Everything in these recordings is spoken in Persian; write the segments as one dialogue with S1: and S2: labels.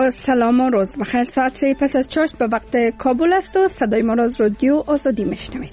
S1: با سلام و روز بخیر. ساعت 3 پس از چاشت به وقت کابل است و صدای ما را از رادیو آزادی میشنوید.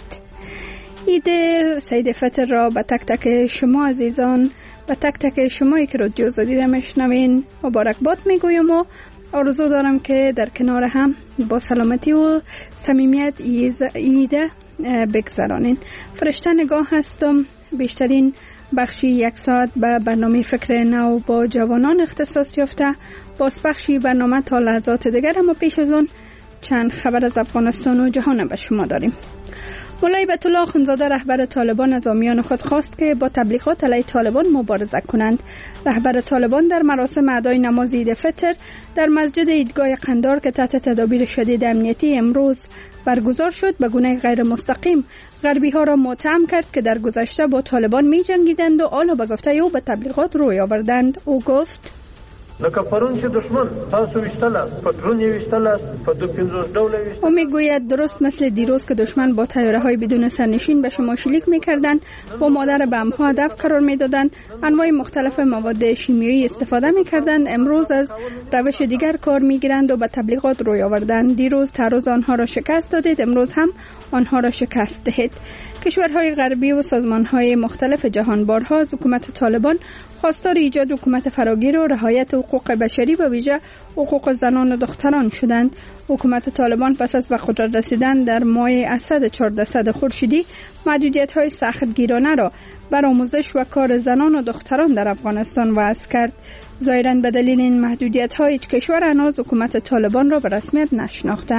S1: عید سعید فطر را به تک تک شما عزیزان و تک تک شمایی که رادیو آزادی را میشنوین مبارکباد میگویم و آرزو دارم که در کنار هم با سلامتی و صمیمیت عید بگذرانین. فرشته نگاه هستم. بیشترین بخشی 1 ساعت به برنامه فکر نو با جوانان اختصاص یافته. باز بخشی برنامه تا لحظات دیگر، اما پیش از اون چند خبر از افغانستان و جهان به شما داریم. مولای بیت الله اخوندزاده رهبر طالبان از حامیان خود خواست که با تبلیغات علیه طالبان مبارزه کنند. رهبر طالبان در مراسم ادای نماز عید فطر در مسجد عیدگاه قندار که تحت تدابیر شدید امنیتی امروز برگزار شد به گونه غیر مستقیم غربی ها را متهم کرد که در گذشته با طالبان می جنگیدند و حالا به گفته او به تبلیغات روی آوردند. او گفت
S2: لکه پرون چې دشمن تاسو وشتل است پترون وشتل است په 250 ډول وشتل.
S1: او میگوید درست مثل دیروز که دشمن با طیاره های بدون سرنشین به شما شلیک میکردند و مادر بمب ها هدف قرار میدادند، انواع مختلف مواد شیمیایی استفاده میکردند، امروز از روش دیگر کار میگیرند و به تبلیغات روی آوردند. دیروز تعرض آنها را شکست دادید، امروز هم آنها را شکست دهید. کشورهای غربی و سازمانهای مختلف جهان بارها از حکومت طالبان خواستار ایجاد حکومت فراگیر و رعایت حقوق بشری و ویژه حقوق زنان و دختران شدند. حکومت طالبان پس از به قدرت رسیدن در ماه اسد 1400 خورشیدی محدودیت‌های سختگیرانه را بر آموزش و کار زنان و دختران در افغانستان وضع کرد. ظاهراً به دلیل این محدودیت‌ها هیچ کشور هنوز حکومت طالبان را به رسمیت نشناخته.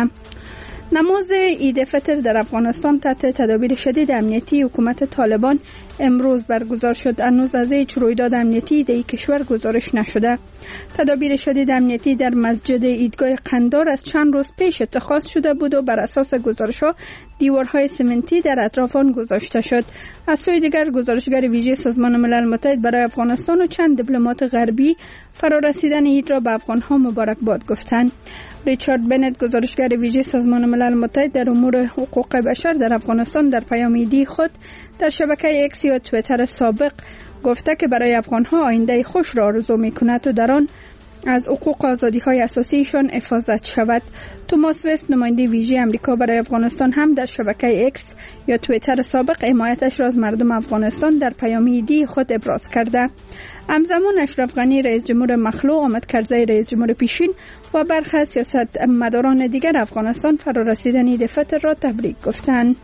S1: نماز عید فطر در افغانستان تحت تدابیر شدید امنیتی حکومت طالبان امروز برگزار شد. هنوز از هیچ رویداد امنیتی در کشور گزارش نشده. تدابیر شدید امنیتی در مسجد عیدگاه قندار از چند روز پیش اتخاذ شده بود و بر اساس گزارش‌ها دیوارهای سمنتی در اطراف آن گذاشته شد. از سوی دیگر گزارشگر ویژه سازمان ملل متحد برای افغانستان و چند دیپلمات غربی فرارسیدن عید را به افغان‌ها مبارکباد گفتند. ریچارد بنت گزارشگر ویژه سازمان ملل متحد در امور حقوق بشر در افغانستان در پیام عیدی خود در شبکه اکس یا توییتر سابق گفته که برای افغان‌ها آینده خوش را آرزو می‌کند و در آن از حقوق و آزادی‌های اساسیشان حفاظت شود. توماس وست نماینده ویژه آمریکا برای افغانستان هم در شبکه اکس یا توییتر سابق حمایتش را از مردم افغانستان در پیام عیدی خود ابراز کرده. همزمان اشرف غنی رئیس جمهور مخلوع، حامد کرزی رئیس جمهور پیشین و برخی از سیاستمداران دیگر افغانستان فرارسیدن عید فطر را تبریک گفتند.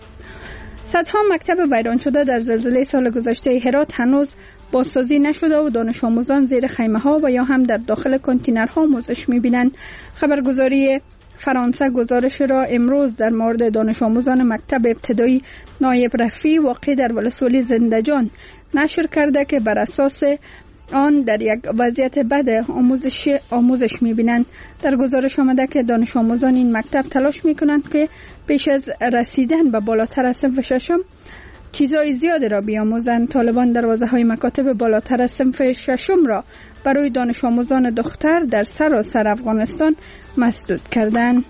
S1: صدها مکتب ویران شده در زلزله سال گذشته هرات هنوز بازسازی نشده و دانش آموزان زیر خیمه ها و یا هم در داخل کانتینرها آموزش می‌بینند. خبرگزاری فرانسه گزارش را امروز در مورد دانش آموزان مکتب ابتدایی نایب رفیع واقع در ولسوالی زندجان نشر کرده که بر اساس آن در یک وضعیت بد آموزش می‌بینند. در گزارش آمده که دانش آموزان این مکتب تلاش می‌کنند که پیش از رسیدن به بالاتر از صنف ششم چیزای زیادی را بیاموزند. طالبان دروازه‌های مکاتب بالاتر از صنف ششم را برای دانش آموزان دختر در سراسر افغانستان مسدود کردند.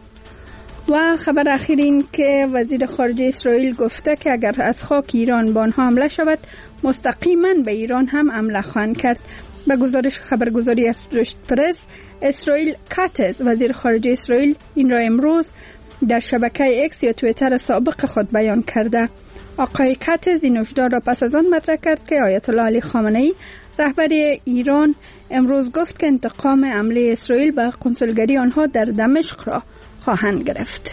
S1: و خبر اخیر این که وزیر خارجه اسرائیل گفته که اگر از خاک ایران به آنها حمله شود مستقیما به ایران هم حمله خواهند کرد. به گزارش خبرگزاری اسوشییتد پرس، اسرائیل کاتز وزیر خارجه اسرائیل این را امروز در شبکه اکس یا توییتر سابق خود بیان کرده. آقای کاتز این هشدار را پس از آن مطرح کرد که آیت الله علی خامنه‌ای رهبر ایران امروز گفت که انتقام حمله اسرائیل به کنسولگری آنها در دمشق را خواهند گرفت.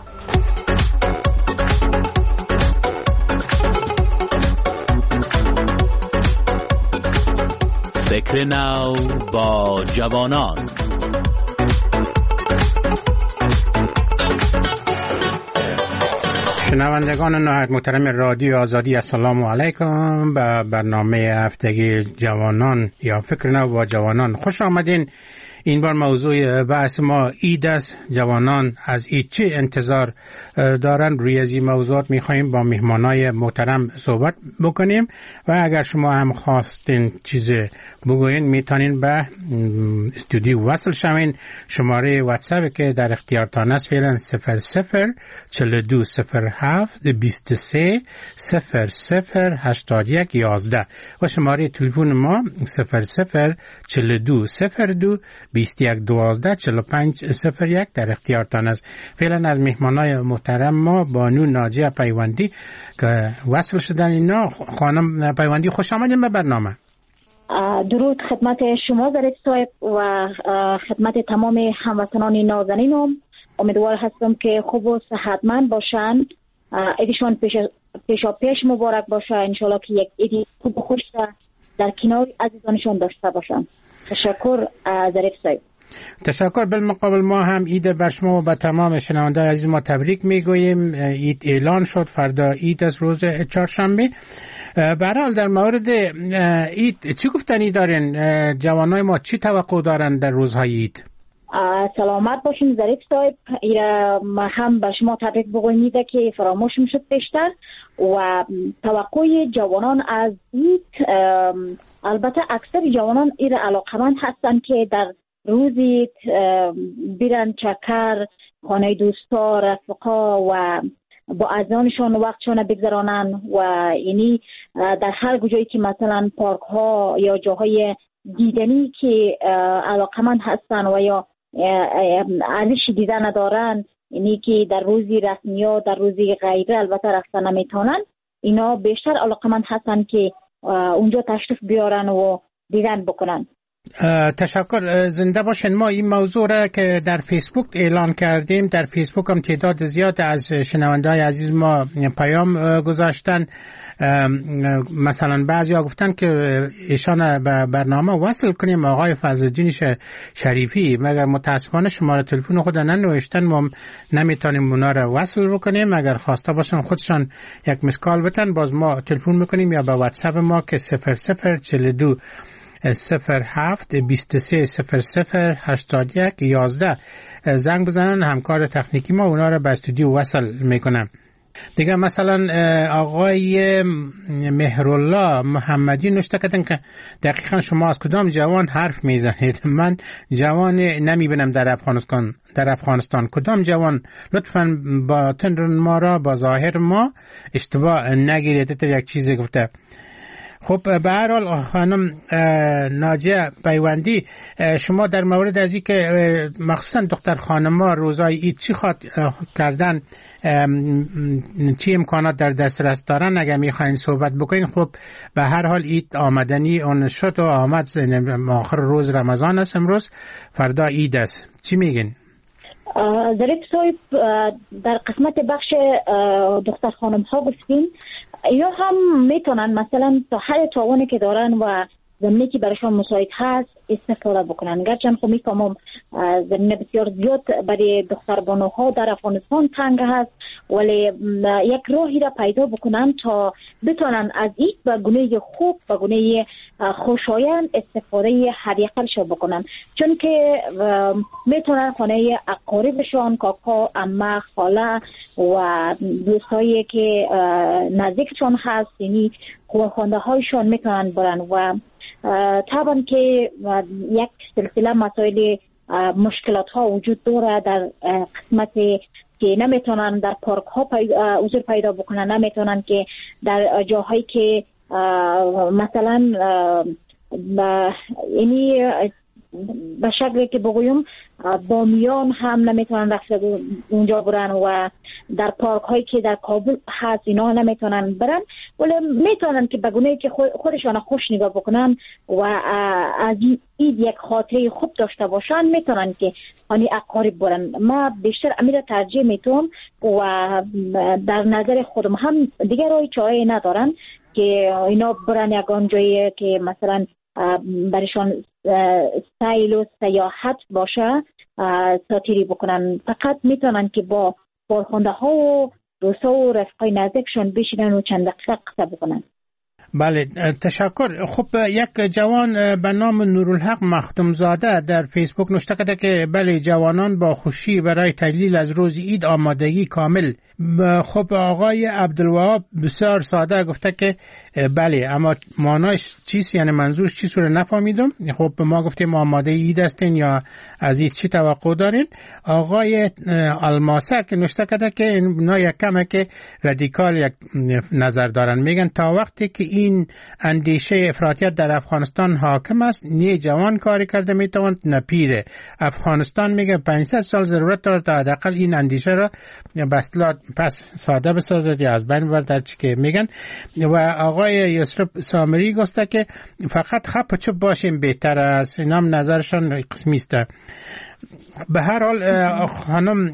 S3: فکر نو با جوانان.
S4: شنوندگان نهایت محترم رادیو آزادی، السلام علیکم. به برنامه هفتگی جوانان یا فکر نو با جوانان خوش آمدین. این بار موضوع بحث ما عید است. جوانان از عید چه انتظار دارن؟ روی از این موضوعات میخواییم با مهمانای محترم صحبت بکنیم و اگر شما هم خواستین چیز بگوین میتونین به استودیو وصل شوین. شماره واتساپ که در اختیارتان است فعلا 00420723008111 و شماره تلفن ما 00420221 21124501 در اختیارتان است. فعلا از مهمانای محترم ما بانو ناجیه پیوندی که وصل شدن اینا. خانم پیوندی خوش آمدین به برنامه.
S5: درود خدمت شما ظریف صاحب و خدمت تمام هموطنان نازنینم. امیدوار هستم که خوب و صحتمند باشن. ایدشون پیش مبارک باشه. انشالله که یک ایدی خوب و خوش در کنار عزیزانشون داشته باشن. تشکر ظریف صاحب.
S4: تشکر. بالمقابل ما هم عید بر شما و به تمام شنوندگان عزیز ما تبریک میگوییم. عید اعلان شد، فردا عید از روز چهارشنبه. به هر حال در مورد عید چی گفتنی دارین؟ جوانای ما چی توقع دارن در روزهای عید؟
S5: سلامت باشین ظریف صاحب. هم به شما تبریک بگوییم که فراموش میشد پیشتر. و توقع جوانان از عید، البته اکثر جوانان ایره علاقمند هستن که در روزی بیرن چکر، خانه دوستا، رفقا و با ازانشان وقتشان بگذرانن و یعنی در هر جایی که مثلا پارک ها یا جاهای دیدنی که علاقمند هستن و یا ارزش دیدن ندارن، یعنی که در روزی رسمی یا در روزی غیره البته رفتن نمیتونن، اینا بیشتر علاقمند هستن که اونجا تشریف بیارن و دیدن بکنن.
S4: تشکر. زنده باشین. ما این موضوع را که در فیسبوک اعلان کردیم، در فیسبوک هم تعداد زیاد از شنونده‌های عزیز ما پیام گذاشتن. مثلا بعضیا گفتن که ایشان به برنامه وصل کنیم آقای فضل‌الدین شریفی، مگر متاسفانه شماره تلفن خود ننوشتن، ما نمیتونیم اونا را وصل بکنیم. اگر خواسته باشن خودشان یک مسکال بتن، باز ما تلفن میکنیم یا به واتساپ ما که 0042 07 23 00 81 11 زنگ بزنن. همکار تکنیکی ما اونا را به استودیو وصل میکنم. دیگه مثلا آقای مهرالله محمدی نوشته کردن که دقیقا شما از کدام جوان حرف میزنید؟ من جوان نمیبینم در افغانستان. کدام جوان؟ لطفاً باطن ما را با ظاهر ما اشتباه نگیرید. تا یک چیزی گفته. خب به هر حال خانم ناجیه پیوندی، شما در مورد از این که مخصوصا دختر خانم‌ها روزای عید چی خواد کردن، چی امکانات در دسترس دارن، اگر میخواین صحبت بکنین؟ خب به هر حال عید آمدنی اون شد و آمد، آخر روز رمضان است امروز، فردا عید است. چی میگین؟
S5: ظریف صاحب، در قسمت بخش دختر خانم‌ها گفتین، یا هم میتونن مثلا تا هر توانی که دارن و زمینی که برایشان مساعد هست استفاده بکنن. گرچه خب میفهمم زمینه بسیار زیاد برای دختر بانوها در افغانستان تنگ هست، ولی یک راهی را پیدا بکنن تا بتونن از این به گونه خوب، به گونه خوشایند استفاده حداقلش بکنن. چون که میتونن خانه اقاربشان، کاکا، عمه، خاله و دوستایی که نزدیکشان هست، یعنی خانواده هایشان میتونن برن و طبعا که یک سلسله مسائل مشکلات ها وجود داره در قسمت که نمیتونن در پارک ها حضور پیدا بکنن، نمیتونن که در جاهایی که مثلا یعنی به شکلی که بگویم بامیان هم نمیتونن رفته اونجا برن و در پارک هایی که در کابل هست اینا نمیتونن برن، ولی میتونن که بگونه که خودشان خوش نگاه بکنن و از این یک خاطره خوب داشته باشن، میتونن که آنی اقارب برن. ما بیشتر امیر ترجیح میتونم و در نظر خودم هم دیگر رای چاره ندارن که اینا برن یکان جایی که مثلا برایشان سیل و سیاحت باشه ساتیری بکنن. فقط میتونن که با بارخونده ها و دوستا و رفقای نزدیکشون بشینن و چند دقیقه قصه بکنن.
S4: بله، تشکر. خب یک جوان به نام نورالحق مخدومزاده در فیسبوک نوشته کرده که بله، جوانان با خوشی برای تجلیل از روز عید آمادگی کامل. خب آقای عبدالوهاب بسیار ساده گفته که بله، اما معناش چیست؟ یعنی منظورش چیست رو نفهمیدم. خب به ما گفتیم آماده اید هستین یا از این چی توقع دارین؟ آقای الماسک نوشته کرده که اینا یک کمه که رادیکال یک نظر دارن، میگن تا وقتی که این اندیشه افراطیت در افغانستان حاکم است، نه جوان کاری کرده میتواند نه پیره. افغانستان میگه 500 سال ضرورت داره تا حداقل این اندیشه را پس ساده بسازد یا از بین ببرد، چی که میگن. و آقای یسرب سامری گفته که فقط خپ چوب باشیم بهتر است. اینا هم نظرشان قسمی است. به هر حال خانم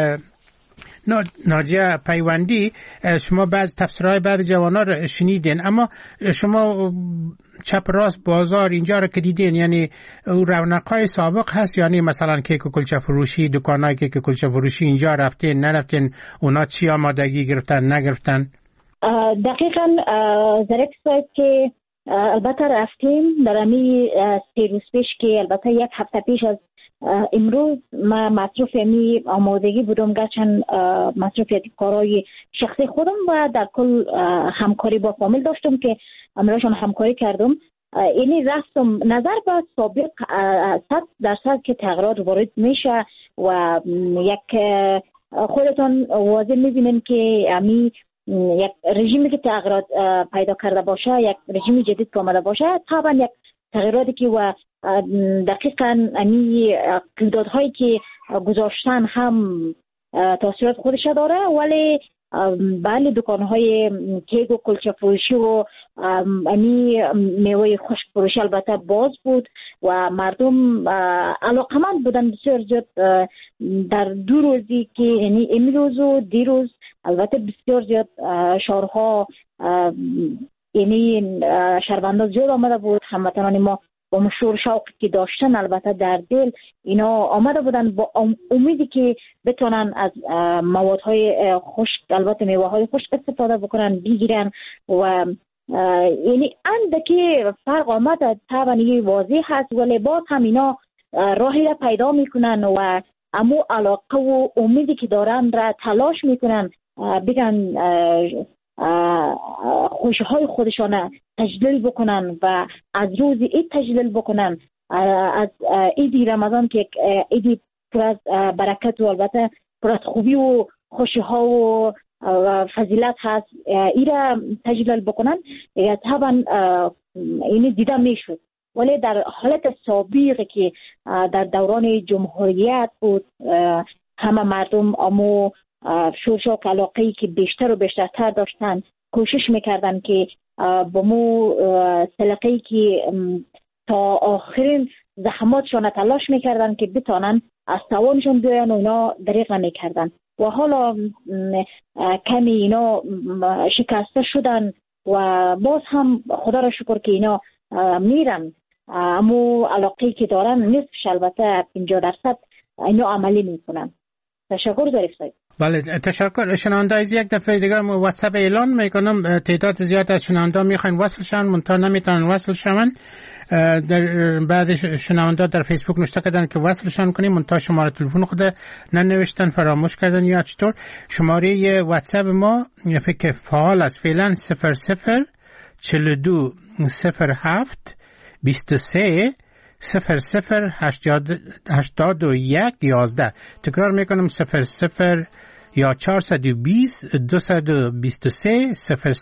S4: ناجیه پیوندی، شما بعض تفسیرهای بعض جوانا رو شنیدین، اما شما چپ راست بازار اینجا رو که دیدین، یعنی رونقای سابق هست؟ یعنی مثلا کیک و کلچه فروشی، دکانای کیک و کلچه فروشی اینجا رفتین نرفتین؟ اونا چی آمادگی گرفتن نگرفتن؟
S5: دقیقاً ظریف صاحب که البته رفتیم در امی 3 روز پیش، که البته 1 هفته پیش از امروز ما مصروف امی آمادگی بودم، گرچند مصروفیت کارهای شخصی خودم و در کل همکاری با فامیل داشتم که امراشون همکاری کردم. اینی رفتم نظر به سابق 100% که تغییرات وارد میشه و یک خودتون واضح میبینین که امی یک رژیمی که تغییرات پیدا کرده باشه، یک رژیم جدید که آمده باشه، طبعا یک تغییراتی که و دقیقاً امی قیمت‌هایی که گذاشتن هم تاثیرات خودش داره، ولی بله دکان‌های کیک و کلچه فروشی و امی میوه خشک فروشی البته باز بود و مردم علاقمند بودن بسیار زیاد. در 2 روزی که یعنی امروز و دیروز البته بسیار زیاد شهرها یعنی شهروندان زیاد آمده بود. هموطنان ما با مشور شوقی که داشتن البته در دل اینا آمده بودن با امیدی که بتونن از موادهای خشک، البته میوه‌های خشک استفاده بکنن، بگیرن و یعنی اندکی فرق آمده. طبعا این واضح هست، ولی باز هم اینا راهی را پیدا میکنن و امو علاقه و امیدی که دارن را تلاش میکنن بگن خوشهای خودشان تجلیل بکنن و از روز عید تجلیل بکنن، از عید رمضان که عید پر از برکت و البته پر از خوبی و خوشی ها و فضیلت هست، ایره تجلیل بکنن. طبعا اینی دیده میشد، ولی در حالت سابقه که در دوران جمهوریت بود، همه مردم امو شوق علاقه‌ای که بیشتر و بیشتر داشتن، کوشش میکردن که با مو سلیقه‌ای که تا آخرین زحماتشان تلاش میکردن که بتونن از توانشون بیان و اینا دریغ نمیکردن و حالا کمی اینا شکسته شدن و باز هم خدا را شکر که اینا میرن، امو علاقه‌ای که دارن نصفش البته 50% اینا عملی میکنن. تشکر ظریف صاحب.
S4: بله تشکر. شنونده از یک دفعه دیگه واتساپ اعلان میکنم، تعداد زیاد از شنونده میخواین وصل شن منتها نمیتونن وصل شون. در بعض شنونده در فیسبوک نوشته کردن که وصل شن کنیم منتها شماره تلفن خود ننوشتن، فراموش کردن یا چطور. شماره واتساپ ما فکر فعال است فعلا 00 42 07 23 008111. تکرار میکنم 00 یا 420 223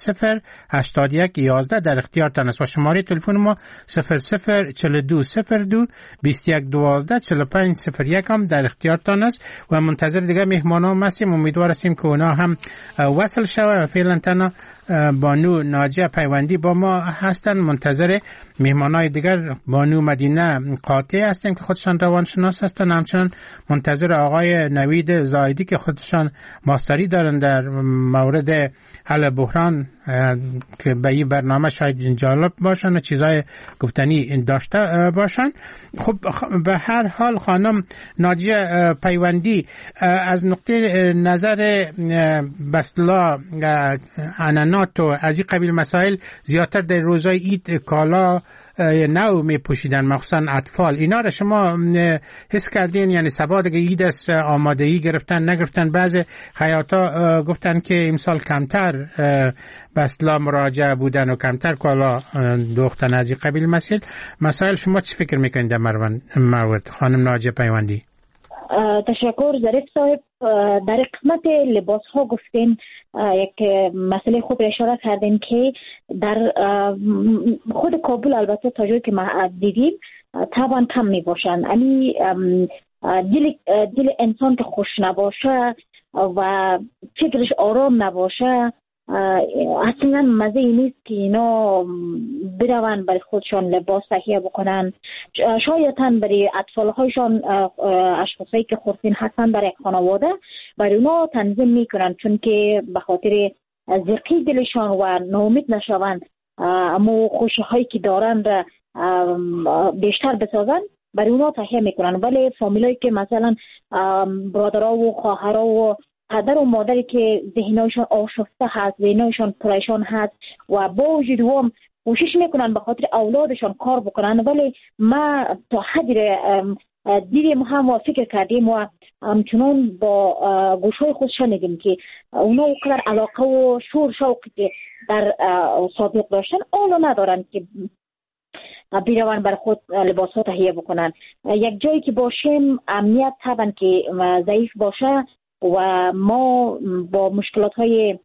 S4: 008111 در اختیارتان است و شماره تلفن ما 00 42 02 2112 4501 هم در اختیارتان است و منتظر دیگه مهمانان هستیم. امیدوار هستیم که اونا هم وصل شوه. فعلا تنها بانو ناجیه پیوندی با ما هستن، منتظر مهمانای دیگر بانو مدینه قاطع هستیم که خودشان روانشناس هستن، همچنان منتظر آقای نوید زایدی که خودشان ماستری دارن در مورد حل بحران که به این برنامه شاید جالب باشن و چیزای گفتنی داشته باشن. خب به هر حال خانم ناجیه پیوندی از نقطه نظر بسلا عنانات و از این قبیل مسائل زیادتر در روزهای عید کالا نو می پوشیدن، مخصوصا اطفال، اینا را شما حس کردین؟ یعنی سبا دیگه عید است آمادگی گرفتن نگرفتن؟ بعض خیاطا گفتن که امسال کمتر به اصطلاح مراجعه بودن و کمتر کالا دوختن از این قبیل مسائل شما چی فکر میکنید در مورد خانم ناجیه پیوندی؟
S5: تشکر ظریف صاحب. در قسمت لباس ها گفتین یک مسئله خوب اشاره کردین که در خود کابل البته تا جایی که ما دیدیم طبعا کم می باشن. یعنی دل انسان که خوش نباشه و فکرش آرام نباشه اصلا مزه نیست که اینا برون برای خودشان لباس تهیه بکنن. شایداً برای اطفال هایشان اشخاصی که خورسین هستن برای خانواده برای اونا تنظیم میکنن، چون که به خاطر زرقی دلشان و ناامید نشوند اما خوشی هایی که دارن را بیشتر بسازن برای اونا تهیه میکنن. ولی فامیلایی که مثلا برادرها و خواهرها و پدر و مادری که ذهنشان آشفته هست، ذهنشان پریشان هست و با وجود هم کوشش میکنن به خاطر اولادشان کار بکنن، ولی ما تا حدی دیدیم هم و فکر کردیم و همچنان با گوشهای خود شنیدیم که اونا اونقدر علاقه و شور شوقی که در سابق داشتن اونا ندارن که بیروان بر خود لباس ها تهیه بکنن. یک جایی که باشیم امنیت طبعا که ضعیف باشه و ما با مشکلات های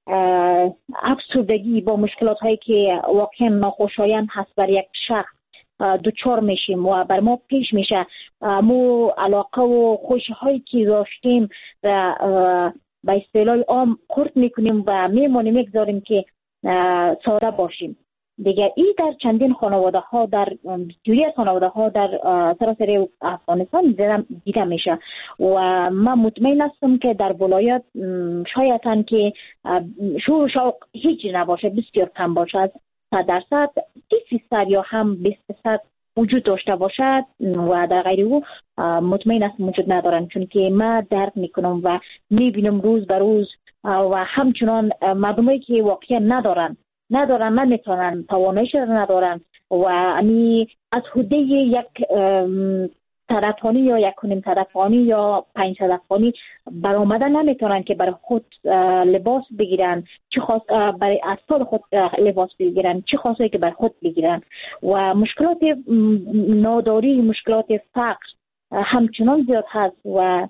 S5: افسردگی، با مشکلات هایی که واقعا ناخوشایند هست بر یک شخص دوچار میشیم و بر ما پیش میشه. مو علاقه و خوشی هایی که داشتیم و به اصطلاح عام خرد میکنیم و میمونیم میگذاریم که ساده باشیم. دیگه این در چندین خانواده ها، در جوری خانواده ها در سراسر افغانستان دیده میشه و من مطمئن هستم که در ولایت شایداً که شور و شوق هیچ نباشه، بسیار کم باشه، از 100% 30% یا هم 20% وجود داشته باشد و در غیر او مطمئن هستم وجود ندارن، چون که من درک میکنم و میبینم روز به روز و همچنان مردمایی که واقعا ندارن نمیتونن، تواناییش ندارن و امی از حده یک طرفانی یا یک نیم طرفانی یا 5 طرفانی برآمدن نمیتونن که برای خود لباس بگیرن، چه خاص برای اطفال خود لباس بگیرن، چه خاصی که برای خود بگیرن و مشکلات ناداری، مشکلات فقر همچنان زیاد هست و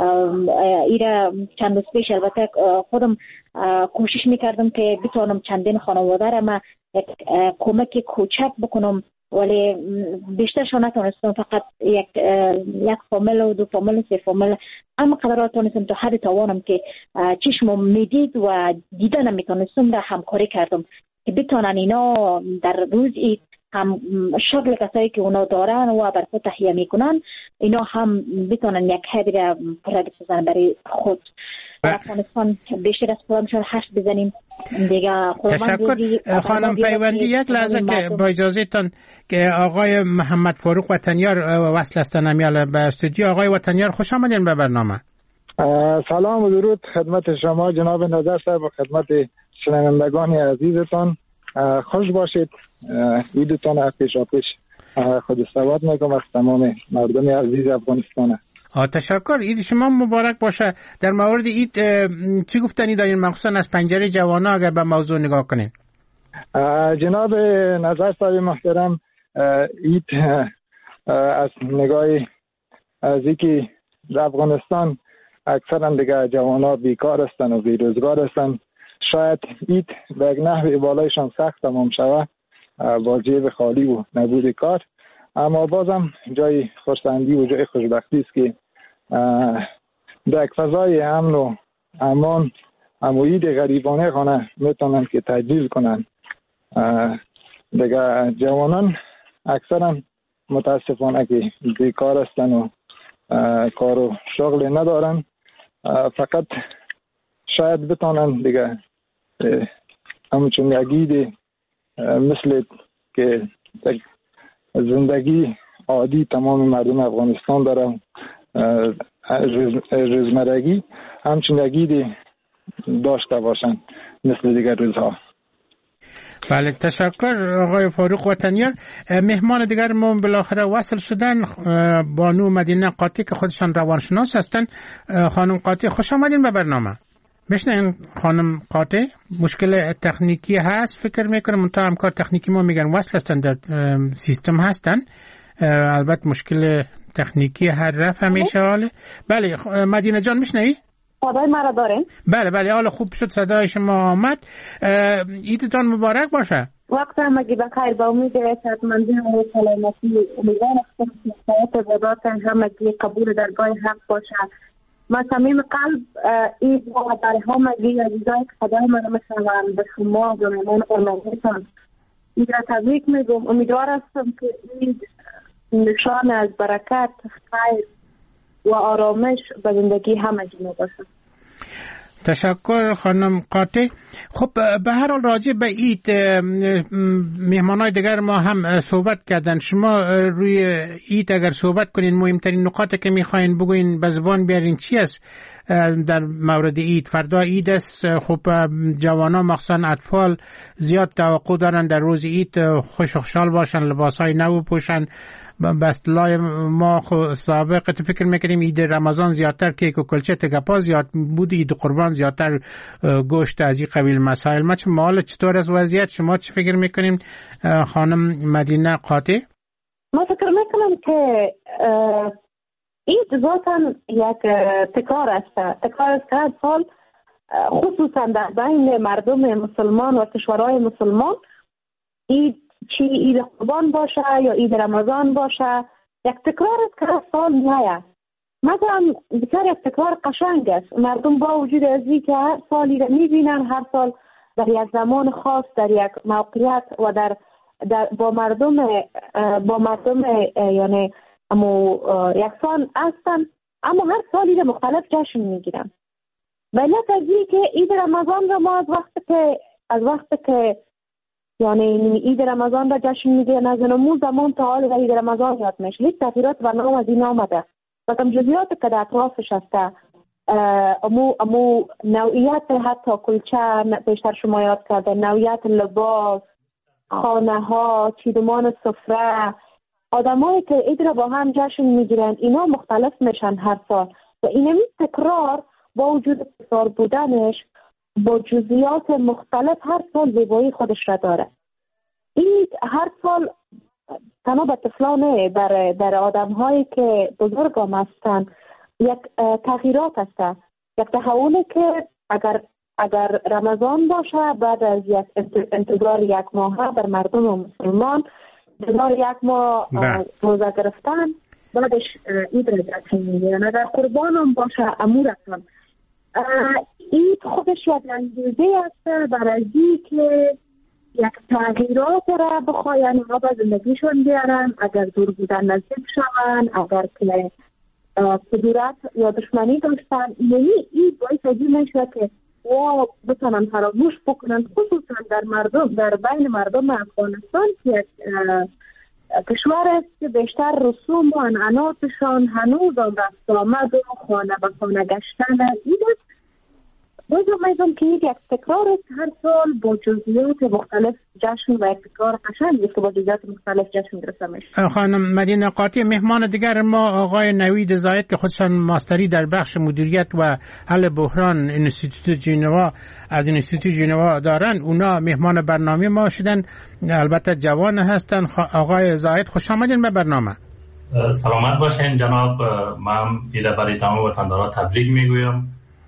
S5: ایره چند روز پیش البته خودم کوشش میکردم که بتونم چندین خانواده را ما کمک کوچک بکنم، ولی بیشترشان نتونستم، فقط یک فامیل و 2 فامیل 3 فامیل اما قدر تونستم تا حد توانم که چشمم میدید و دیدن نمیتونستم را همکاری کردم که بتونن اینا در روز هم شغل کسایی که اونا دارن و بر خود تهیه میکنن اینا هم بتونن یک حدی را پرده بسازن برای خود. افغانستان بیشتر از خودمشون حرف بزنیم دیگه.
S4: تشکر خانم پیوندی. یک لحظه که با اجازهتان که آقای محمد فاروق وطنیار وصل هستن امیال به استودیو. آقای وطنیار خوش آمدین به برنامه.
S6: سلام و درود خدمت شما جناب نظر صاحب و خدمت شنوندگان عزیزتان. خوش باشید. عیدتان پیشاپیش خود استواد میگم از تمام مردم عزیز افغانستان.
S4: تشکر. عید شما مبارک باشه. در مورد عید چی گفتنی دارین، مخصوصا از پنجره جوانا اگر به موضوع نگاه کنین؟
S6: جناب نظر صاحب محترم، عید از نگاه از اینکه در افغانستان اکثرا دیگه جوانا بیکار هستن و بیروزگار هستن، شاید عید به یک نحوی بالایشان سخت تمام شود با جیب خالی و نبود کار، اما بازم جای خرسندی و جای خوشبختی است که در یک فضای امن و امان عید غریبانه خانه میتونن که تجلیل کنن. دیگه جوانان اکثرا متاسفانه که بیکار هستن و کار و شغل ندارن، فقط شاید بتونن دیگه همچون یگید مثل که زندگی عادی تمام مردم افغانستان دارن روزمرگی همچون یگید داشته باشن مثل دیگر روزها.
S4: بله تشکر آقای فاروق وطنیار. مهمان دیگر ما بالاخره وصل شدن، بانو مدینه قاطی که خودشان روانشناس هستن. خانم قاطی خوش آمدین به برنامه. میشنین خانم قاطع مشکل تکنیکی هست فکر میکنم منتها همکار تکنیکی ما میگن وصل هستن در سیستم هستن البته مشکل تکنیکی هر رفت همیشه حاله. بله مدینه جان میشنوی؟
S5: صدای مرا دارین؟
S4: بله حالا خوب شد صدای شما آمد. عیدتان مبارک باشه.
S5: وقت همگی بخیر با امید صحتمندی و سلامتی امیدوارم که عبادات همگی قبول درگاه حق باشه. من صمیم قلب عید و در همگی عزیزان که خدای من میشنوند به شما و مهمان قربانیتان عید را تبریک میگم. امیدوار هستم که عید نشان از برکت، خیر و آرامش به زندگی همگی ما باشه.
S4: تشکر خانم قاطع. خب به هر حال راجع به عید مهمانای دیگر ما هم صحبت کردن. شما روی عید اگر صحبت کنین مهمترین نکاتی که میخواین بگوین به زبان بیارین چی است در مورد عید؟ فردا عید است. خب جوانان مخصوصا اطفال زیاد توقع دارن در روز عید خوش و خوشحال باشن، لباسای نو بپوشن. به اصطلاح ما سابق فکر میکنیم عید رمضان زیادتر کیک و کلچه تگپا زیاد بود، عید قربان زیادتر گوشت از این قبیل مسائل. ما چه مال چطور از وضعیت شما چه فکر میکنیم خانم مدینه قاطع؟
S5: ما فکر میکنم که عید ذاتاً یک تکرار است که هر سال خصوصا در بین مردم مسلمان و کشورهای مسلمان عید چی عید قربان باشه یا عید رمضان باشه یک تکرار است که هر سال میاد. مثلا بسیار یک تکرار قشنگ است. مردم با وجود از این که هر سالی را میبینن، هر سال در یک زمان خاص در یک موقعیت و در با مردم یعنی یکسان هستن، اما هر سالی را مختلف جشن میگیرن. ولی از این که عید رمضان را ما از وقت که یعنی عید رمضان را جشن میگیرن از نمون زمان تا حال عید رمضان یاد میشه. هیچ تغییرات و نام از این آمده و کم جزئیات که در اطرافش هسته امو نوعیت حتی کلچه بیشتر شما یاد کرده، نوعیت لباس، خانه ها، چیدمان سفره، آدمایی که عید را با هم جشن میگیرن اینا مختلف میشن هر سال و اینمی تکرار با وجود تکرار بودنش با جزئیات مختلف هر سال زیبایی خودش را داره. عید هر سال تنها به طفلانه در آدم هایی که بزرگ هم هستن یک تغییرات هست، یک تحولی که اگر رمضان باشه بعد از یک انتظار یک ماه بر مردم مسلمان انتظار یک ماه روزه گرفتن بعدش عید را جشن میگیرن. اگر قربان هم باشه امور هستن. عید خودش یک انگیزه است برای که یک تغییرات را بخواین اونا به زندگیشون بیارن، اگر دور بودن نزدیک شون، اگر که کدورت یا دشمنی داشتن، یعنی این باعث ازی میشه که و بتونن فراموش بکنن، خصوصا در بین مردم افغانستان که یک کشور است که بیشتر رسوم و عنعناتشان هنوز هم رفت آمد و خانه به خانه گشتن عید است. باید میدونم که یک تکرار است هر سال با جزئیات مختلف جشن و یک تکرار قشنگ است که با جزئیات مختلف جشن گرفته میشه.
S4: خانم مدینه قاطع، مهمان دیگر ما آقای نوید زاید که خودشان ماستری در بخش مدیریت و حل بحران انستیتوت ژنوا از انستیتوت ژنوا دارن، اونا مهمان برنامه ما شدن، البته جوان هستن. آقای زاید خوش آمدین به برنامه.
S7: سلامت باشین جناب. من عید برای تمام وطنداران تبریک میگویم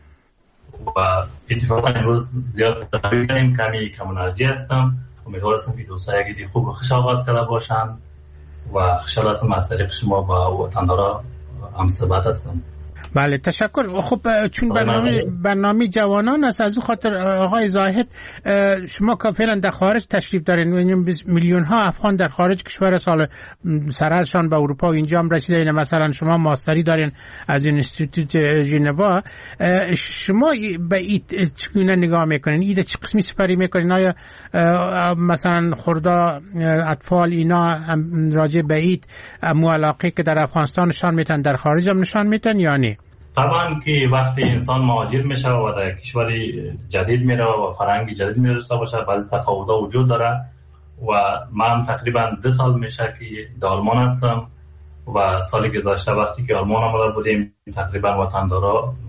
S7: و اتفاقا امروز زیاد تبریک داریم. کم انرژی هستم. امیدوار هستم که دوستای عیدی خوب و خوش آغاز کرده باشن و خوشحال هستم از طریق شما با وطنداران هم صحبت هستم.
S4: بله تشکر. خب چون برنامه جوانان است، از اون خاطر آقای زاهد شما که فعلا در خارج تشریف دارین، میلیون ها افغان در خارج کشور سال سرحدشان به اروپا و اینجا هم رسیده، مثلا شما ماستری دارین از انستیتوت ژنوا، شما به عید چگونه نگاه میکنین؟ عید چه قسمی سپری میکنین؟ آیا مثلا خوردا اطفال اینا راجع به عید مو علاقه که در افغانستان نشان میتن در خارج هم نشان میتن یا نه؟
S7: طبعا که وقتی انسان مهاجر میشه و در کشوری جدید میره و فرهنگ جدید میرسه باشه، بعضی تفاوت‌ها وجود داره و من تقریبا 2 سال میشه که در آلمان هستم و سالی گذشته وقتی که آلمان آمده بودیم تقریبا وطندارا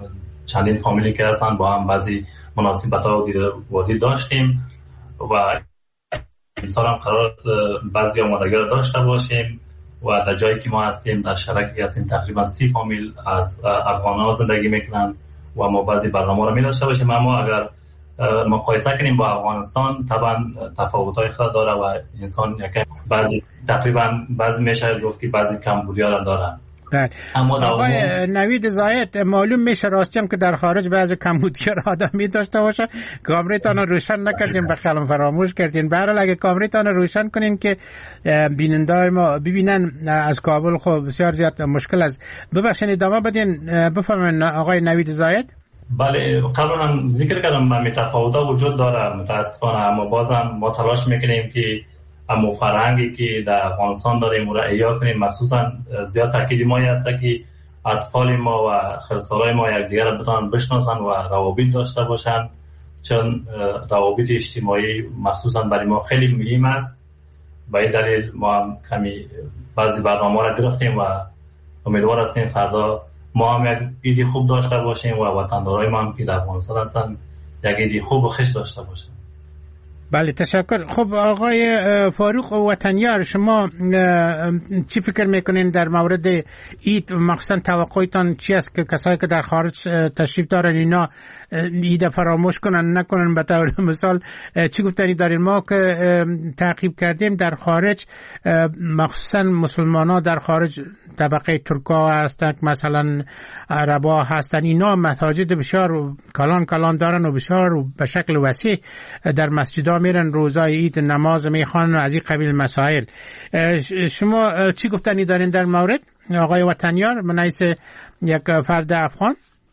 S7: چندین فامیلی که هستن با هم بعضی مناسبت‌ها و دیدارواردی داشتیم و امسال هم قرار است بعضی آمادگی را داشته باشیم و در جایی که ما هستیم در شبکه‌ای هستیم تقریبا 30 فامیل از افغان‌ها زندگی میکنن و ما بعضی برنامه را می داشته باشیم. اما اگر مقایسه کنیم با افغانستان طبعا تفاوت‌های خود داره و انسان بعضی میشه گفت که بعضی کمبودی‌ها را دارن.
S4: آقای نوید زاید، معلوم میشه راستی هم که در خارج بعضی کمبودی‌ها را آدمی داشته باشه. کامرتان روشن نکردین، بخیالم فراموش کردین. به هر حال اگه کامرتان روشن کنین که بیننده ما ببینن از کابل خب بسیار زیاد مشکل است. ببخشید ادامه بدین، بفرمایید آقای نوید زاید.
S7: بله، قبلا هم ذکر کردم من تفاوت‌ها وجود داره متاسفانه، اما بازم ما تلاش میکنیم که اما فرهنگی که در افغانستان داریم را احیا کنیم. مخصوصا زیاد تاکید ما هست که اطفال ما و خردسالای ما یکدیگر را بتوانند بشناسن و روابط داشته باشند، چون روابط اجتماعی مخصوصا برای ما خیلی مهم است. به این دلیل ما هم کمی بعضی برنامه را گرفتیم و امیدوار هستیم فردا ما هم یک ایدی خوب داشته باشیم و وطندارای ما هم که در افغانستان هستند یک ایدی خوب و خوش داشته باشند.
S4: بله تشکر. خب آقای فاروق وطنیار، شما چی فکر میکنین در مورد عید؟ مخصوصا توقعتان چی است که کسایی که در خارج تشریف دارن اینا عید فراموش کنن نکنن؟ به طور مثال چی گفتنی دارین؟ ما که تعقیب کردیم در خارج مخصوصا مسلمان ها در خارج طبقه ترکا هستن، مثلا عربا هستن، اینا مساجد بسیار کلان دارن و بسیار به شکل وسیع در مسجدها میرن، روزای عید نماز میخوانن و از این قبیل مسائل. شما چی گفتنی دارین در مورد آقای وطنیار من حیث یک فرد افغان؟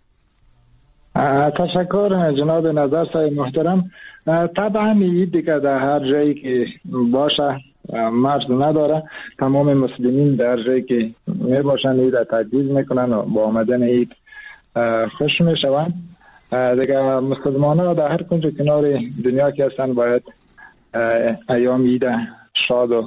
S6: تشکر جناب نظر صاحب محترم. طبعا عید دیگه در هر جایی که باشه مرز نداره، تمام مسلمین در جایی که می باشن عید تجدید میکنن و با آمدن عید خوش میشون. دیگه مسلمان ها در هر کنج کنار دنیا که هستن باید ایام عید شاد و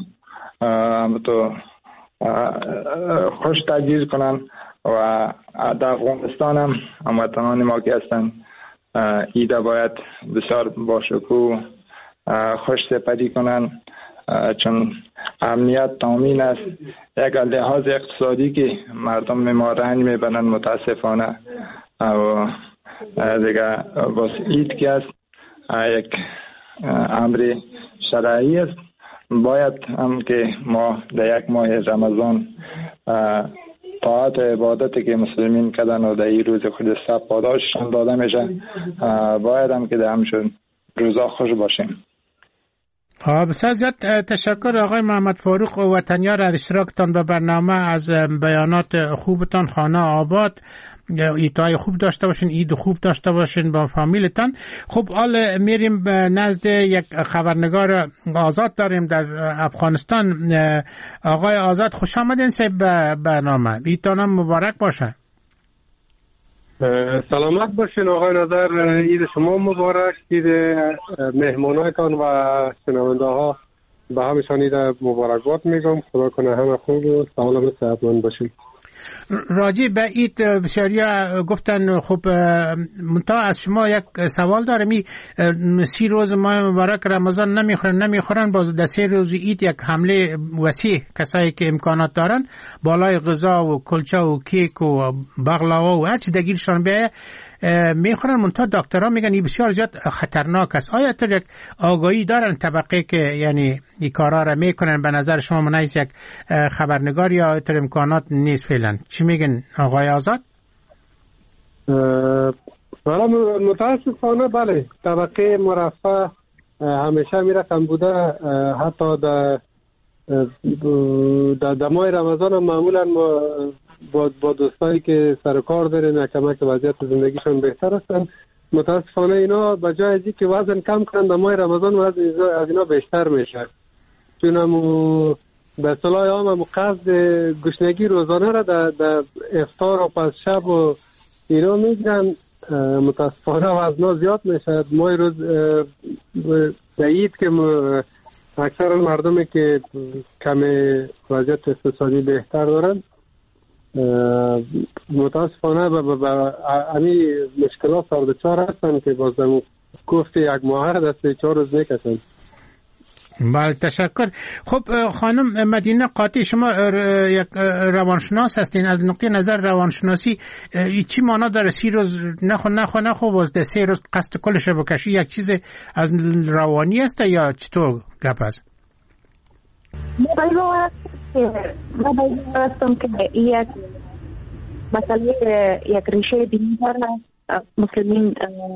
S6: خوش تجدید کنن و در افغانستان هم هموطنان ما که هستن عید باید بسیار با شکوه خوش سپری کنن، چون امنیت تامین است. یک لحاظ اقتصادی که مردم ما رنج میبرن متاسفانه و دیگه باز عید که است یک امر شرعی است. باید هم که ما در یک ماه رمضان طاعت و عبادتی که مسلمین کردن و در این روز خود سب پاداششان داده میشه، باید هم که در همشون روزا خوش باشیم.
S4: بسیار زیاد تشکر آقای محمد فاروق وطنیار از اشتراکتان به برنامه، از بیانات خوبتان. خانه آباد، ایدهای خوب داشته باشین، عید خوب داشته باشین با فامیلتان. خب حالا میریم نزد یک خبرنگار آزاد داریم در افغانستان. آقای آزاد خوش آمدین به برنامه. عیدتان هم مبارک باشه.
S8: سلامت باشین آقای نظر، عید شما مبارک، عید مهمانایتان و شنونده ها به همشان عید مبارکباد میگم. خدا کنه همه خوب و سلامت و صحتمند باشین.
S4: راجع به عید بسیاریا گفتن. خب منتها از شما یک سوال دارم. 30 روز ماه مبارک رمضان نمیخورن باز در 3 روز عید یک حمله وسیع کسایی که امکانات دارن بالای غذا و کلچه و کیک و بغلاوه و هر چی دگیرشان بیایه میخورن. منتها دکترها میگن این بسیار زیاد خطرناک است. آیا تو یک آگاهی دارن طبقه که یعنی این کارا را میکنن؟ به نظر شما من از یک خبرنگار یا تو امکانات نیست فعلا؟ چی میگن آقای آزاد؟
S8: متاسفانه بله، طبقه مرفه همیشه میرسن بوده. حتی در ماه رمضان هم معمولا ما با دوستایی که سر کار دارن کمک وضعیت زندگیشون بهتر هستن، متاسفانه اینا به جای ازی که وزن کم کنن در ماه رمضان وزن از اینا بیشتر میشه، چون همو به اصطلاح هم قصد گشنگی روزانه را در افطار و پس شب و اینا میگیرن. متاسفانه وزنا زیاد میشه. ماه روز در عید که اکثر مردمی که کم وضعیت اقتصادی بهتر دارن متاسفانه امی مشکلات سردچار هستن که بازم گفت یک ماه دست 4 روز میکشن.
S4: بله تشکر. خب خانم مدینه قاطی، شما یک روانشناس هستین. از نقطه نظر روانشناسی چی معنا داره 30 روز نخو باز 3 روز قصد کلش بکشی؟ یک چیز از روانی است یا چطور گپ است؟
S5: من هستم که یک مسئله یک ریشه دینی داره. مسلمین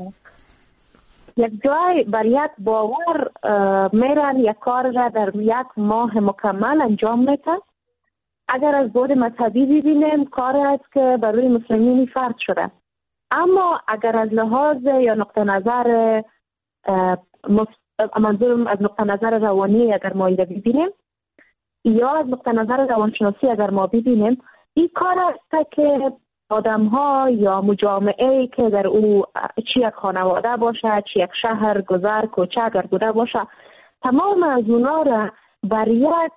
S5: یک جای بر یک باور میرن یک کار را در یک ماه مکمل انجام میتن. اگر از بود مذهبی ببینیم کار است که برای مسلمین فرض شده، اما اگر از لحاظ یا نقطه نظر منظورم از نقطه نظر روانی اگر ما ایده ببینیم یا از نقطه نظر روانشناسی اگر ما ببینیم، این کار است که آدم ها یا مجامعه که در او چی یک خانواده باشه، چی یک شهر، گذر، کوچه اگر بوده باشه، تمام از اونا را بر یک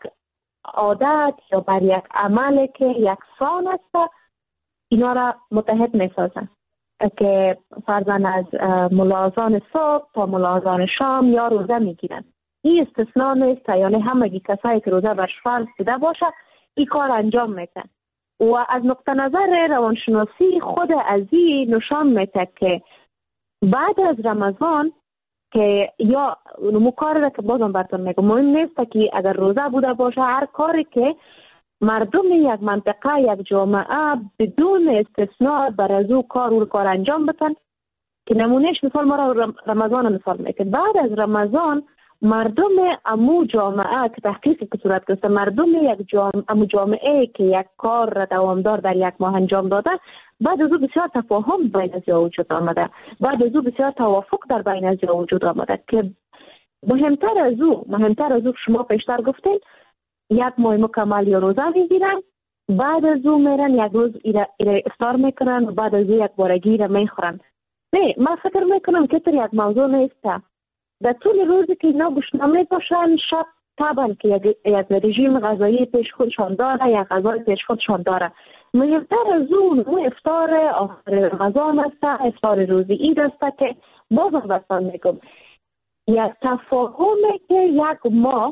S5: عادت یا بر یک عمل که یکسان است اینا را متحد می سازن که فرضاً از ملاذان صبح تا ملاذان شام یا روزه می گیرن. این استثناء نیست، یعنی همگی کسایی که روزه برش فرض بوده باشه این کار انجام میتن. و از نقطه نظر روانشناسی خود از این نشان میده که بعد از رمضان که یا نمو کاری را که بازم براتون میگم مهم نیست که اگر روزه بوده باشه، هر کاری که مردم یک منطقه یک جامعه بدون استثناء بر از او کار انجام بتن که نمونهش مثال ما را رمضان مثال میکنه. بعد از رمضان مردم امو جامعه که تحقیقی که صورت گرفته، مردم امو جامعه که یک کار را دوامدار در یک ماه انجام داده، بعد از او بسیار تفاهم بین از وجود آمده، بعد از او بسیار توافق در بین از وجود آمده که مهمتر از او شما پیشتر گفتین یک ماه مکمل یا روزه میگیرن، بعد از او میرن یک روز افطار میکنن و بعد از او یک بارگی را میخورن. نه، من فکر میکنم که یک موضوع نیست. در طول روزی که اینا گشنه باشن، شب طبعا که یک رژیم غذایی پیش خودشان داره، یک غذای پیش خودشان داره. مهمتر از اون افطار آخر رمضان است، افطار روز عید است که بازم بستان میگم یک تفاهمه که یک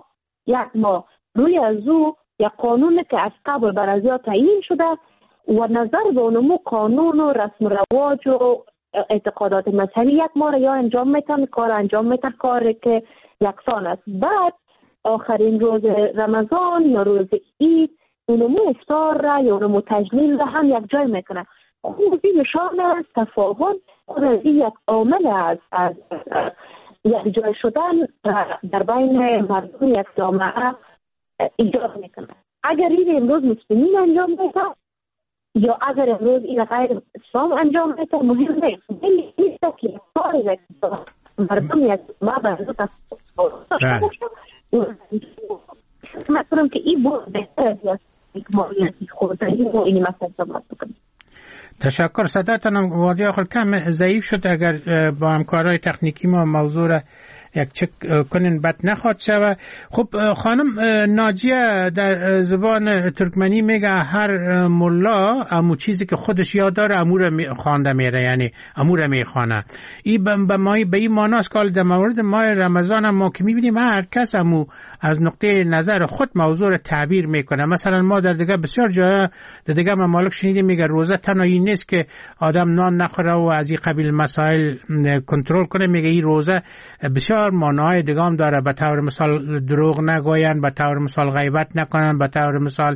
S5: ماه روی از او یک قانون که از قبل بر از تعیین شده و نظر به اونمو قانون و رسم و رواج و اعتقادات مذهبی یک ماه یا انجام میتن، کاری که یکسان است. بعد آخرین روز رمضان یا روز عید اونمو افطار را یا اونمو تجلیل را هم یک جای میکنه. خوبی نشان است تفاهم خود از یک عامل از یک جای شدن در بین مردم یک جامعه ایجاد میکنه. اگر این امروز مسلمین انجام میده یا اگر امروز این غیر اسلام انجام میده مهم نیست. این که کاری مردم یک مردم مثلا که این بود بهتر از یک ماهیتی خودتایی و این مثلا صحبت بکنیم.
S4: تشکر. صداتان وادی آخر کم ضعیف شد. اگر با همکارای تکنیکی ما موضوع را یک چک کنین بد نخواد شوه. خب خانم ناجیه در زبان ترکمنی میگه هر ملا امو چیزی که خودش یاد داره امور خوانده میره، یعنی امور میخوانه. این به این معناست که در مورد ماه رمضان ما که میبینیم هر کس امو از نقطه نظر خود موضوع را تعبیر میکنه. مثلا ما در دیگه بسیار جای در دیگه ممالک شنیدیم میگه روزه تنها این نیست که آدم نان نخوره و از این قبیل مسائل کنترل کنه، میگه این روزه بسیار معناهای دیگه هم داره. به طور مثال دروغ نگوین، به طور مثال غیبت نکنن، به طور مثال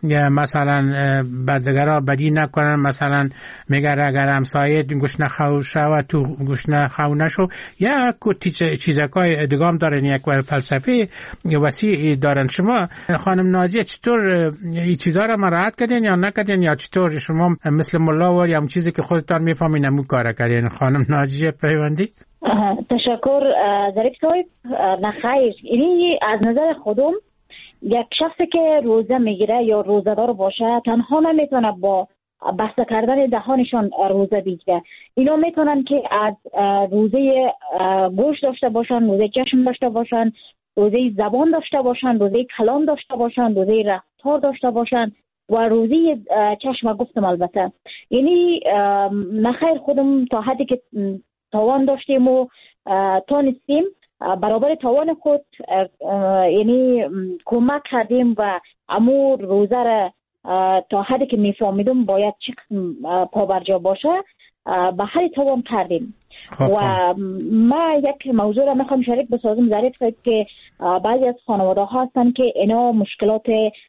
S4: به دیگران بدی نکنن. مثلا میگه اگر همسایه گوشت نخور شود تو گوشت نخور نشو. یا چیزای دیگه هم دارن، یک فلسفه وسیع دارن. شما خانم ناجیه چطور این چیزا را مراعات کردین یا نکردین، یا چطور شما مثل ملا و یا چیزی که خودتان میفهمین همون کار کردین؟ خانم ناجیه پیوندی.
S5: تشکر ظریف صاحب. نخیر، اینی از نظر خودم یک شخصی که روزه میگیره یا روزه‌دار باشه تنها نمیتونه با بسته کردن دهانشان روزه بگیره. اینا میتونن که از روزه گوش داشته باشن، روزه چشم داشته باشن، روزه زبان داشته باشن، روزه کلام داشته باشن، روزه رفتار داشته باشن، و روزی چشم گفتم البته. یعنی نخیر خودم تا حدی که توان داشتیم و تانستیم برابر توان خود یعنی کمک کردیم و امور روزه را تا حدی که میفهمیدم باید چه قسم پابرجا باشه به هر توان کردیم. و ما یک موضوع را میخوام شریک بسازم ظریف صاحب که بعضی از خانواده ها هستن که اینا مشکلات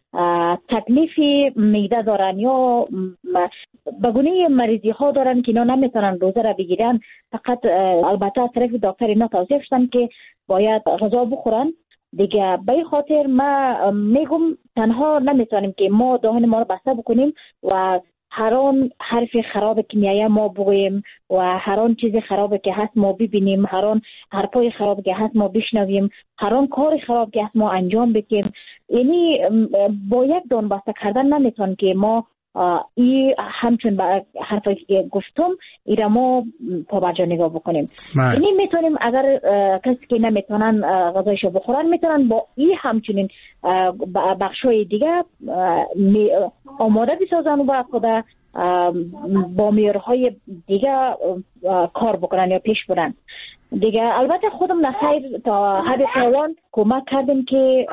S5: تکلیفی معده دارن یا بگونه مریضی ها دارن که اینا نمیتونن روزه را بگیرن، فقط البته از طرف دکتر اینا توصیه شدن که باید غذا بخورن دیگه. به این خاطر ما میگم تنها نمیتونیم که ما دهان ما رو بسته بکنیم و هر آن حرف خراب کیمیایی ما بگوییم و هر آن چیز خرابی که هست ما ببینیم، هر آن حرفای خرابی که هست ما بشنویم، هر آن کار خراب که هست ما انجام بدیم. یعنی با یک دان بسته کردن نمیتون که ما ای همچون حرفی که گفتم ایره ما پابرجا نگاه بکنیم. یعنی میتونیم اگر کسی که نمیتونن غذایشو بخورن میتونن با ای همچنین بخشای دیگه آماده بسازن و خود با میارهای دیگه کار بکنن یا پیش برن دیگه. البته خودم نخیر تا حد توان کمک کردیم که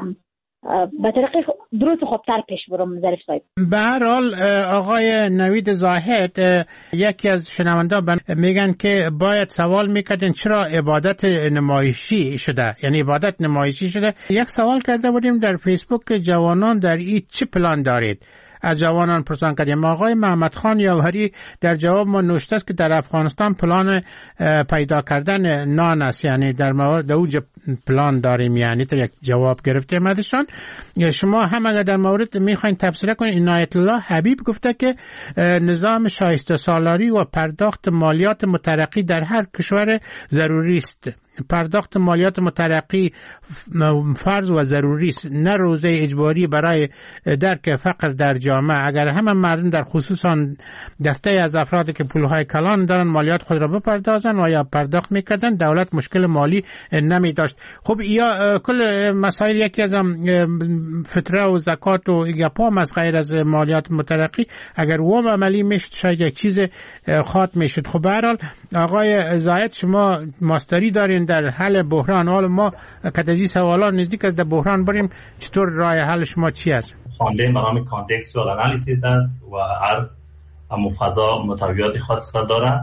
S5: به طریق درست خوبتر پیش برم ظریف صاحب.
S4: به هر حال آقای نوید زاهد یکی از شنونده میگن که باید سوال میکردن چرا عبادت نمایشی شده، یعنی عبادت نمایشی شده. یک سوال کرده بودیم در فیسبوک که جوانان در این چه پلان دارید؟ از جوانان پرسان کردیم. آقای محمد خان یاوری در جواب ما نوشته است که در افغانستان پلان پیدا کردن نان است، یعنی در مورد اوج پلان داریم، یعنی در یک جواب گرفتیم ازشان. شما هم اگر در مورد میخواین تبصره کنید، عنایت الله حبیب گفته که نظام شایسته سالاری و پرداخت مالیات مترقی در هر کشور ضروری است. پرداخت مالیات مترقی فرض و ضروری است، نه روزه اجباری برای درک فقر در جامعه. اگر همه مردم در خصوصا دسته از افرادی که پولهای کلان دارن مالیات خود را بپردازن و یا پرداخت میکردن، دولت مشکل مالی نمی داشت. خب یا کل مسائل یکی از فطره و زکات و گپام از غیر از مالیات مترقی اگر وام عملی میشد شاید یک چیز خاط میشد. خب به هر حال آقای زاید شما ماستری دارین در حل بحران. حالا ما کدازی سوالات نزدیک از در بحران بریم، چطور راه حل شما چی است؟
S7: خوانده به نام کانتکستوال انالیسیس است و هر فضا متویات خاص داره.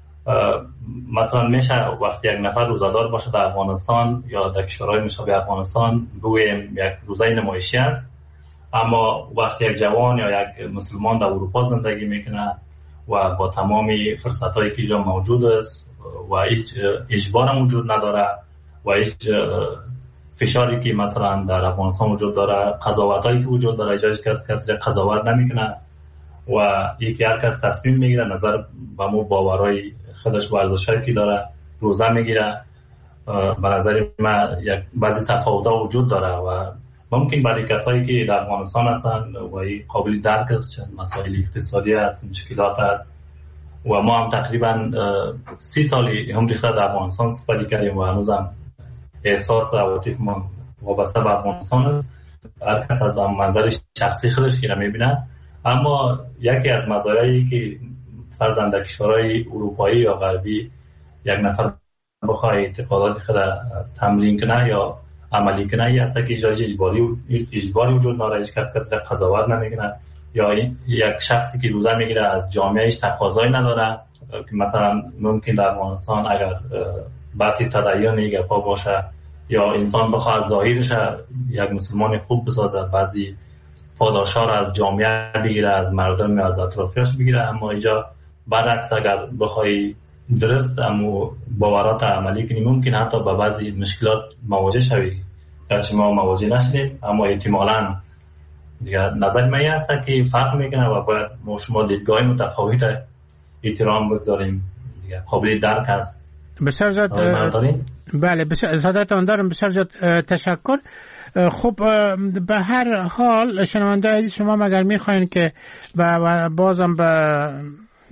S7: مثلا میشه وقتی یک نفر روزادار باشه در افغانستان یا در کشورهای مشابه افغانستان بگوییم یک روزه نمایشی است، اما وقتی یک جوان یا یک مسلمان در اروپا زندگی میکنه و با تمامی فرصتایی که اینجا موجود است و هیچ اجبار وجود نداره و هیچ فشاری که مثلا در افغانستان وجود داره، قضاوتایی که وجود داره، جایی کسی قضاوت نمیکنه و یکی هر کس تصمیم میگیره نظر به مو باورای خودش ورزشایی که داره روزه میگیره. به نظر من یک بعضی تفاوت‌ها وجود داره و ممکن برای کسایی که در افغانستان هستن و قابل درک است، چند مسائل اقتصادی است، مشکلات است و ما هم تقریبا 30 سالی عمر خود در افغانستان سپری کردیم و هنوزم احساس عواطف ما وابسته به افغانستان است. هر کس از منظر شخصی خودش را میبینه، اما یکی از مزایایی که فرضاً در کشورهای اروپایی یا غربی یک نفر بخواد اعتقادات خود تمرین کنه یا عملی کنه این است که اجباری وجود نداره، هیچ کس را قضاوت نمیکنه یا یک شخصی که روزه میگیره از جامعهش تقاضایی نداره که مثلا ممکن در افغانستان اگر بحثی تدین یک گپا باشه یا انسان بخواد ظاهرش یک مسلمان خوب بسازه، بعضی پاداشا را از جامعه بگیره، از مردم یا از اطرافیاش بگیره، اما اینجا برعکس اگر بخوای درست اما باورات عملی کنی ممکن حتی با بعضی مشکلات مواجه شوی. گرچه ما مواجه نشدیم اما احتمالاً دیگه نظر من است که فرق میکنه و باید ما شما دیدگاه متفاوت احترام بگذاریم، دیگه قابل درک است.
S4: بسیار زیاد بله بسیار زیادتان دارم. بسیار زیاد تشکر. خب به هر حال شنونده عزیز شما مگر میخواین که بازم به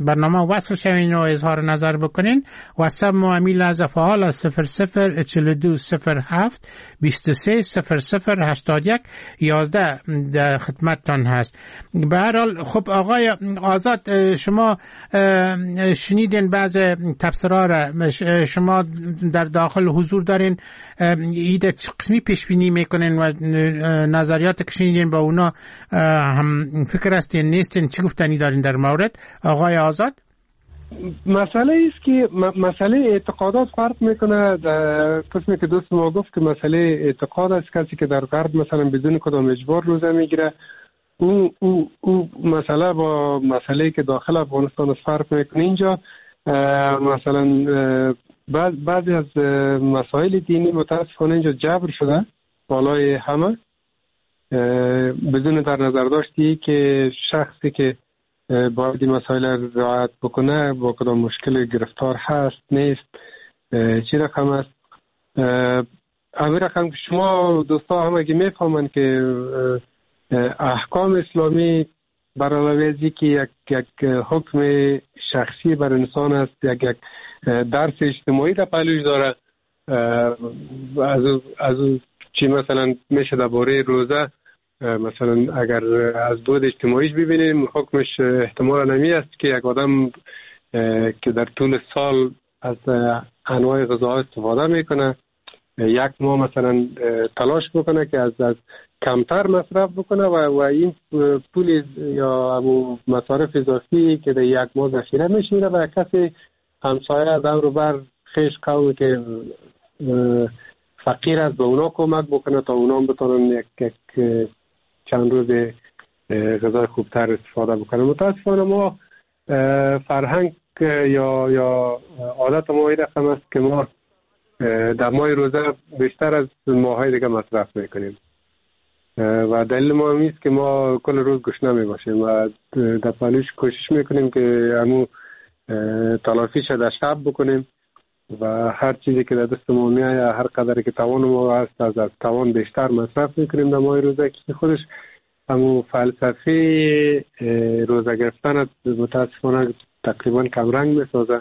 S4: برنامه وصل شوین و اظهار نظر بکنین. واتساپ ما امیل از فعال 004207 230081 11 در خدمتتان هست. به هر حال خب آقای آزاد، شما شنیدین بعض تبصرات را، شما در داخل حضور دارین، ایده قسمی پیش بینی میکنین و نظریات که شنیدین با اونا هم فکر هستین نیستین؟ چی گفتنی دارین در مورد آقای آزاد؟
S8: مسئله است که مسئله اعتقادات فرق میکنه. قسمی که دوست ما گفت که مسئله اعتقاد است، کسی که در غرب مثلا بدون کدام اجبار روزه میگیره، او مسئله با مسئله که داخل افغانستان فرق میکنه. اینجا مثلا بعضی از مسائل دینی متاسفانه اینجا جبر شده بالای همه، بدون در نظر داشتی که شخصی که باید این مسائل رعایت بکنه با کدام مشکل گرفتار هست نیست، چی رقم است. همین رقم که شما دوستا هم اگه میفهمن که احکام اسلامی بر علاوه از که یک حکم شخصی بر انسان است، یک درس اجتماعی در پهلوش داره، از چی مثلا میشه درباره روزه، مثلا اگر از بود اجتماعیش ببینیم حکمش احتمال نمی است که یک آدم که در طول سال از انواع غذا استفاده میکنه یک ماه مثلا تلاش بکنه که از کمتر مصرف بکنه و این پول یا مصارف اضافی که در یک ماه ذخیره میشه و کسی همسایه دور و بر خیش قومی که فقیر است به اونا کمک بکنه تا اونا بتونن یک چند روز غذای خوبتر استفاده بکنه. متاسفانه ما فرهنگ یا عادت ما این رقم است که ما در ماه روزه بیشتر از ماهای دیگه مصرف میکنیم و دلیل ما هم است که ما کل روز گشنه میباشیم و در پهلوش کوشش میکنیم که همون تلافیش در شب بکنیم و هر چیزی که در دست ما میایه، هر قدری که توان ما هست از توان بیشتر مصرف میکنیم در ماه روزه، که خودش همون فلسفه روزه گرفتن متاسفانه تقریبا کمرنگ میسازه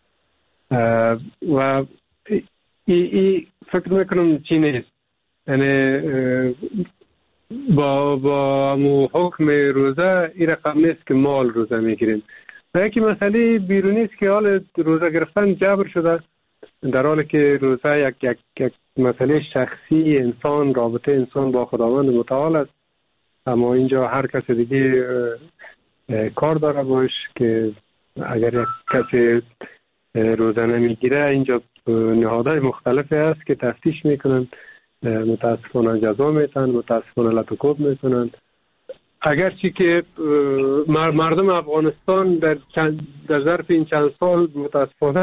S8: و ای فکر میکنم چی نیست. یعنی با همون حکم روزه این رقم نیست که مال روزه میگیریم و یکی مسئله بیرونی است که حال روزه گرفتن جبر شده، در حالی که روزه یک مسئله شخصی انسان، رابطه انسان با خداوند متعال است. اما اینجا هر کس دیگه کار داره باش که اگر یک کسی روزه نمیگیره اینجا نهادهای مختلفی هست که تفتیش میکنن، متاسفانه جزا میتن، متاسفانه لطوکوب میکنن. اگرچه که مردم افغانستان در ظرف این چند سال متاسفانه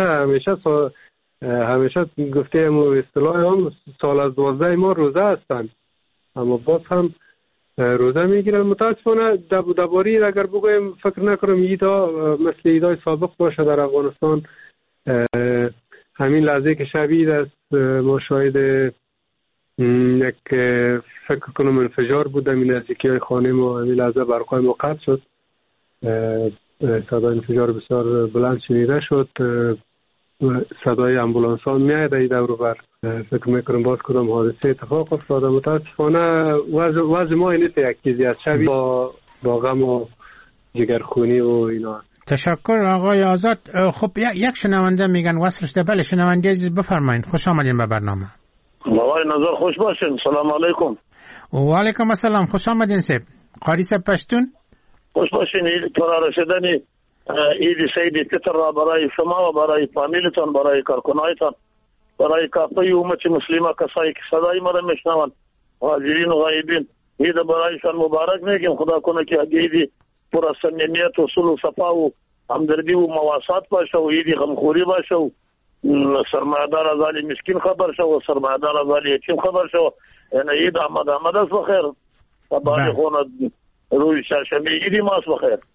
S8: همیشه گفته اصطلاح هم سال از 12 ما روزه هستند، اما باز هم روزه میگیرن. متاسفانه درباره اگر بگویم فکر نکنم ایدا مثل ایدای سابق باشه در افغانستان. همین لحظه که شبیه است ما شاهد یک فکر کنم انفجار بود در نزدیکی های خانه ما. همین لحظه برقای ما قطع شد، صدای انفجار بسیار بلند شنیده شد، صدای امبولانس ها میاد ای دور و بر. فکر میکنم باز کدام حادثه اتفاق افتاده. متاسفانه وضع ما نیست یک چیزی از شبیه با غم و جگرخونی و اینا.
S4: تشکر آقای آزاد. خب یک شنونده میگن وصلش ده. بله شنونده عزیز بفرمایید، خوش آمدین به برنامه.
S9: آقای نظر خوش باشین. سلام علیکم.
S4: و علیکم السلام، خوش آمدین سیب. قاری سب پشتون
S9: خوش باشین. تورا رسیدنی عید سید فطر را برای شما و برای فامیلتان، برای کارکنایتان، برای کافه امت مسلمه کسایی که صدای ما را میشنوند، حاضرین و غایبین، عید برایشان مبارک میگیم. خدا کنه که عید پر از صمیمیت و صلح و صفا و همدردی و مواسات باشه و عید غمخوری باشه و سرمایه‌دار از حال مسکین خبر شو و سرمایه‌دار از حال یتیم خبر شو. یعنی عید آمد است بخیر و بعد خونه روی چهارشنبه عید ماست بخیر.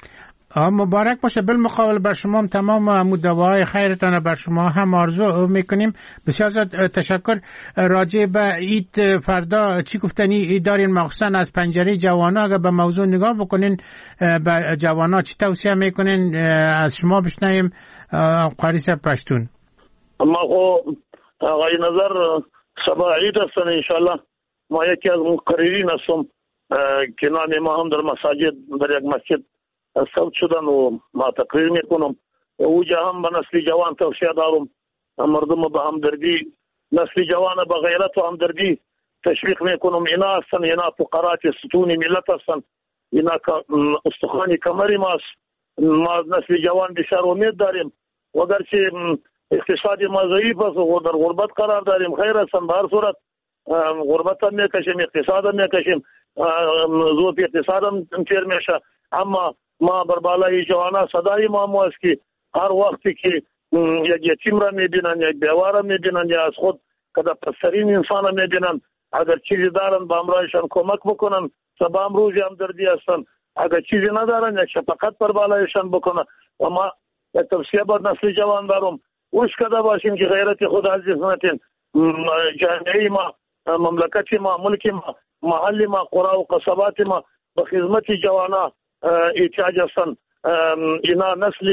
S4: مبارک باشه. بالمقابل بر شما تمام دعاهای خیرتان بر شما هم آرزو میکنیم. بسیار زیاد تشکر. راجع به عید فردا چی گفتنی دارین، مخصوصا از پنجره جوانا اگر به موضوع نگاه بکنین به جوانا چی توصیه میکنین؟ از شما بشنویم قاری صاحب پشتون.
S9: اما آقای نظر شب عید هستن انشالله. ما یکی از مقررین هستم که نام ما هم در مساجد در یک مسجد ثبت شدن و ما تقریر میکنم. اوجا هم به نسل جوان توصیه دارم، مردم به همدردی، نسل جوان به غیرت و همدردی تشویق میکنم. اینا هستن، اینا فقرات ستون ملت هستن، اینا استخوان کمری ماست. ما نسل جوان بسیار امید داریم و اگرچه اقتصاد ما ضعیف است و در غربت قرار داریم، خیر هستن. به هر صورت غربت هم میکشیم، اقتصاد هم میکشیم، زود اقتصاد هم تیر میشه. اما ما بر بالای جوانا صدای ما است که هر وقتی که یک یتیم را میبینن، یک بیوه را میبینن، یا از خود کده پسترین انسان را میبینن، اگر چیزی دارن به امرایشان کمک بکنن. سبا امروزی هم دردی هستن، اگر چیزی ندارن یک شفقت بر بالایشان بکنن. و ما یک توصیه بر نسل جوان دارم، اوش کده باشیم که غیرت خود عزیز نتین. جامعه ما، مملکت ما، ملک ما، محل ما، قرى و قصبات ما به خدمت جوانا احتیاج هستن. اینا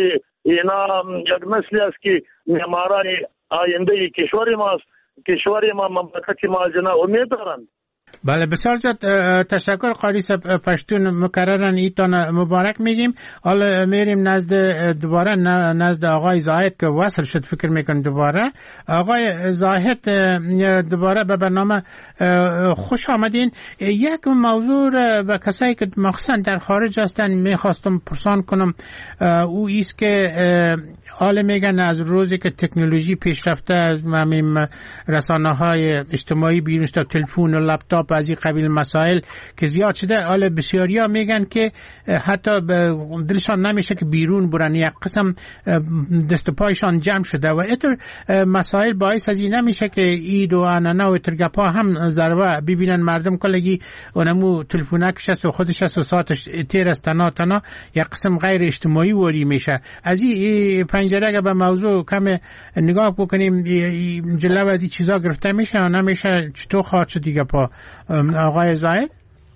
S9: یک نسلی است که معماران آینده کشور ما است. کشور ما، مملکت ما از اینا امید دارند.
S4: بله بسیار زیاد تشکر قاری صاحب پشتون. مکررن ایتان مبارک میگیم. حالا میریم دوباره نزد آقای زاهد که وصل شد فکر میکنم دوباره. آقای زاهد دوباره به برنامه خوش آمدین. یک موضوع به کسایی که مخصوصا در خارج هستن میخواستم پرسان کنم، او ایست که حالا میگن از روزی که تکنولوژی پیشرفته، از رسانه های اجتماعی بیرون شده، تلفن و لپتاپ از این قبیل مسائل که زیاد شده، حالا بسیاریا میگن که حتی دلشان نمیشه که بیرون برن، یک قسم دست و پایشان جمع شده و اینطور مسائل باعث از این نمیشه که عید و انانه و ترگپا هم ضربه ببینن. مردم کلگی اونمو تلفونکش است و خودش است و ساعتش تیر است، تنا یک قسم غیر اجتماعی وری میشه. از این پنجره اگه به موضوع کم نگاه بکنیم جلو از این چیزا گرفته میشه و نمیشه، چطور خواهد شد دیگه پا؟ آقای زاید؟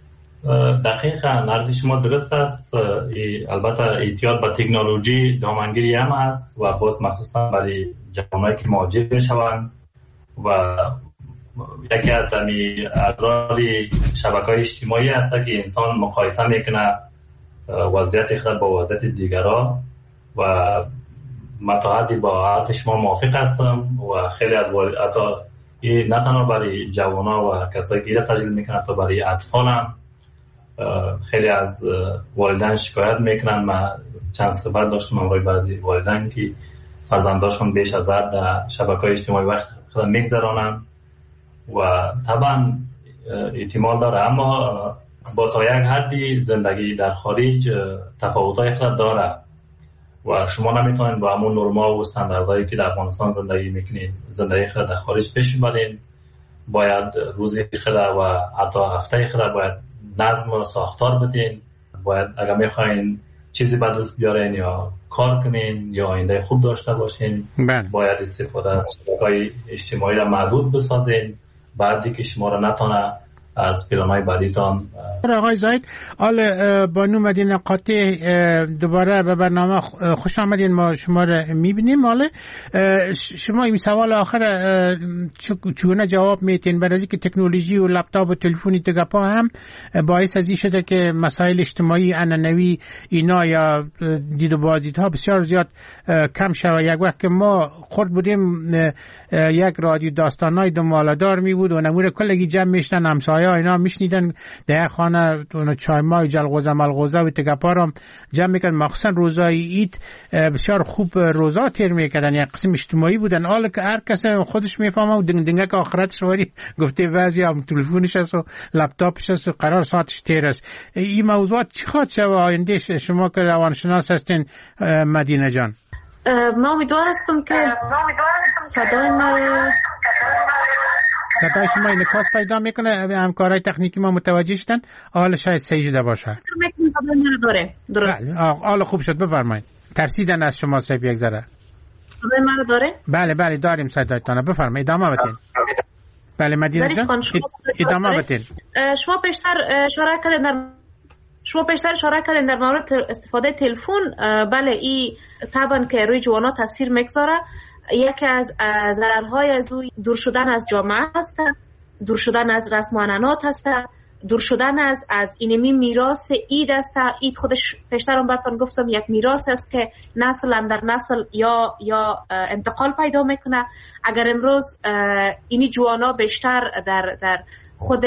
S7: دقیقا نظر شما درست است. البته احتیاط به تکنولوژی دامنگیری هم است و باز مخصوصا برای جوانایی که مهاجر میشوند و یکی از اضرار شبکه‌های اجتماعی است که انسان مقایسه میکنه وضعیت خود با وضعیت دیگران و متحدی با حرف شما موافق هستم و خیلی از نه تنها برای جوانا و کسایی که تجلیل میکنن تا برای اطفال هم خیلی از والدین شکایت میکنن. من چند صحبت داشتم امروز بعضی والدین که فرزنداشون بیش از حد در شبکه‌های اجتماعی وقت خود میگذرانن و طبعا احتمال داره، اما با تا یک حدی زندگی در خارج تفاوت‌های خود داره و شما نمیتونید با همون نرم‌ها و استانداردهایی که در افغانستان زندگی میکنید زندگی خود در خارج پیش ببرید. باید روزی خود و حتی هفته خود باید نظم و ساختار بدین. باید اگر میخواین چیزی به دست بیارین یا کار کنین یا آینده خوب داشته باشین باید استفاده از شبکه‌های اجتماعی را محدود بسازین، بعدی که شما را نتونه از پیرامای بعدیتان.
S4: آقای زاید، حالا بانو مدینه قاطع دوباره به برنامه خوش آمدین. ما شما را میبینیم. حالا شما این سوال آخر چگونه جواب میتین؟ برای که تکنولوژی و لپتاپ و تلفنی تگپا هم باعث از این شده که مسائل اجتماعی عنعنوی اینا یا دید و بازدیدها بسیار زیاد کم شود. یک وقت که ما خود بودیم یک رادیو داستانای دو مالدار می بود و نمور کلگی جمع میشتن، همسایه اینا میشنیدن در خانه چای مای جلغوزه ملغوزه و تگپا را جمع میکردن. مخصوصا روزای عید بسیار خوب روزا تیر میکردن، یک قسم اجتماعی بودن. حالا که هر کس خودش میفهمه و دنگک آخرتش واری گفته بعضی هم تلفنش است و لپتاپش است و قرار ساعتش تیر است. این موضوعات چی خواهد شد آینده؟ شما که روانشناس هستین مدینه جان.
S10: ما امیدوار هستم که صدای ما
S4: صدای شما انعکاس پیدا میکنه، همکارای تکنیکی ما متوجه شدن. حالا شاید سیجده باشه.
S10: درست.
S4: حالا خوب شد، بفرمایید. ترسیدن از شما سیب یک ذره.
S10: صدای من داره؟
S4: بله داریم صدایتان. بفرمایید، ادامه بدین. بله مدینه جان ادامه بدین.
S10: شما پیشتر اشاره کردین در مورد استفاده تلفن. بله این طبعا که روی جوانا تاثیر میگذاره. یکی از ضررهای از او دور شدن از جامعه هست، دور شدن از رسم و عنعنات هست، دور شدن از اینمی میراث اید است. اید خودش پیشترم براتون گفتم یک میراث است که نسل اندر نسل یا انتقال پیدا میکنه. اگر امروز اینی جوانا بیشتر در خود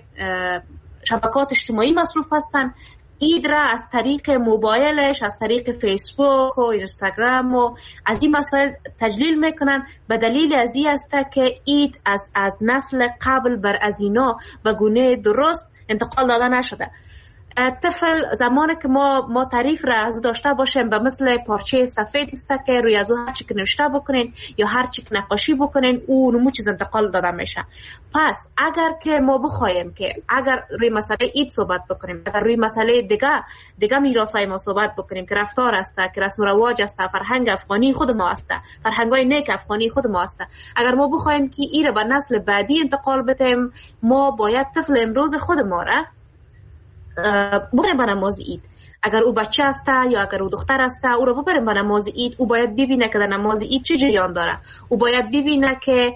S10: شبکات اجتماعی مصروف هستن، اید را از طریق موبایلش، از طریق فیسبوک و اینستاگرام و از این مسائل تجلیل میکنن. به دلیل از این است که اید از نسل قبل بر از اینا به گونه درست انتقال داده نشده. طفل زمانی که ما تعریف را از داشته باشیم به مثل پارچه سفید است که روی از هر چی که نوشته بکنین یا هر چی که نقاشی بکنین او نمو چیز انتقال داده میشه. پس اگر که ما بخوایم که اگر روی مسئله اید صحبت بکنیم، اگر روی مسئله دیگه میراثای ما صحبت بکنیم که رفتار است، که رسم و رواج است، فرهنگ افغانی خود ما است، فرهنگای نیک افغانی خود ما است، اگر ما بخوایم که این را به نسل بعدی انتقال بدیم، ما باید طفل امروز خود ما را ببریم به نماز اید. اگر او بچه است یا اگر او دختر است، او را ببریم به نماز اید. او باید ببینه که در نماز اید چه جریان داره. او باید ببینه که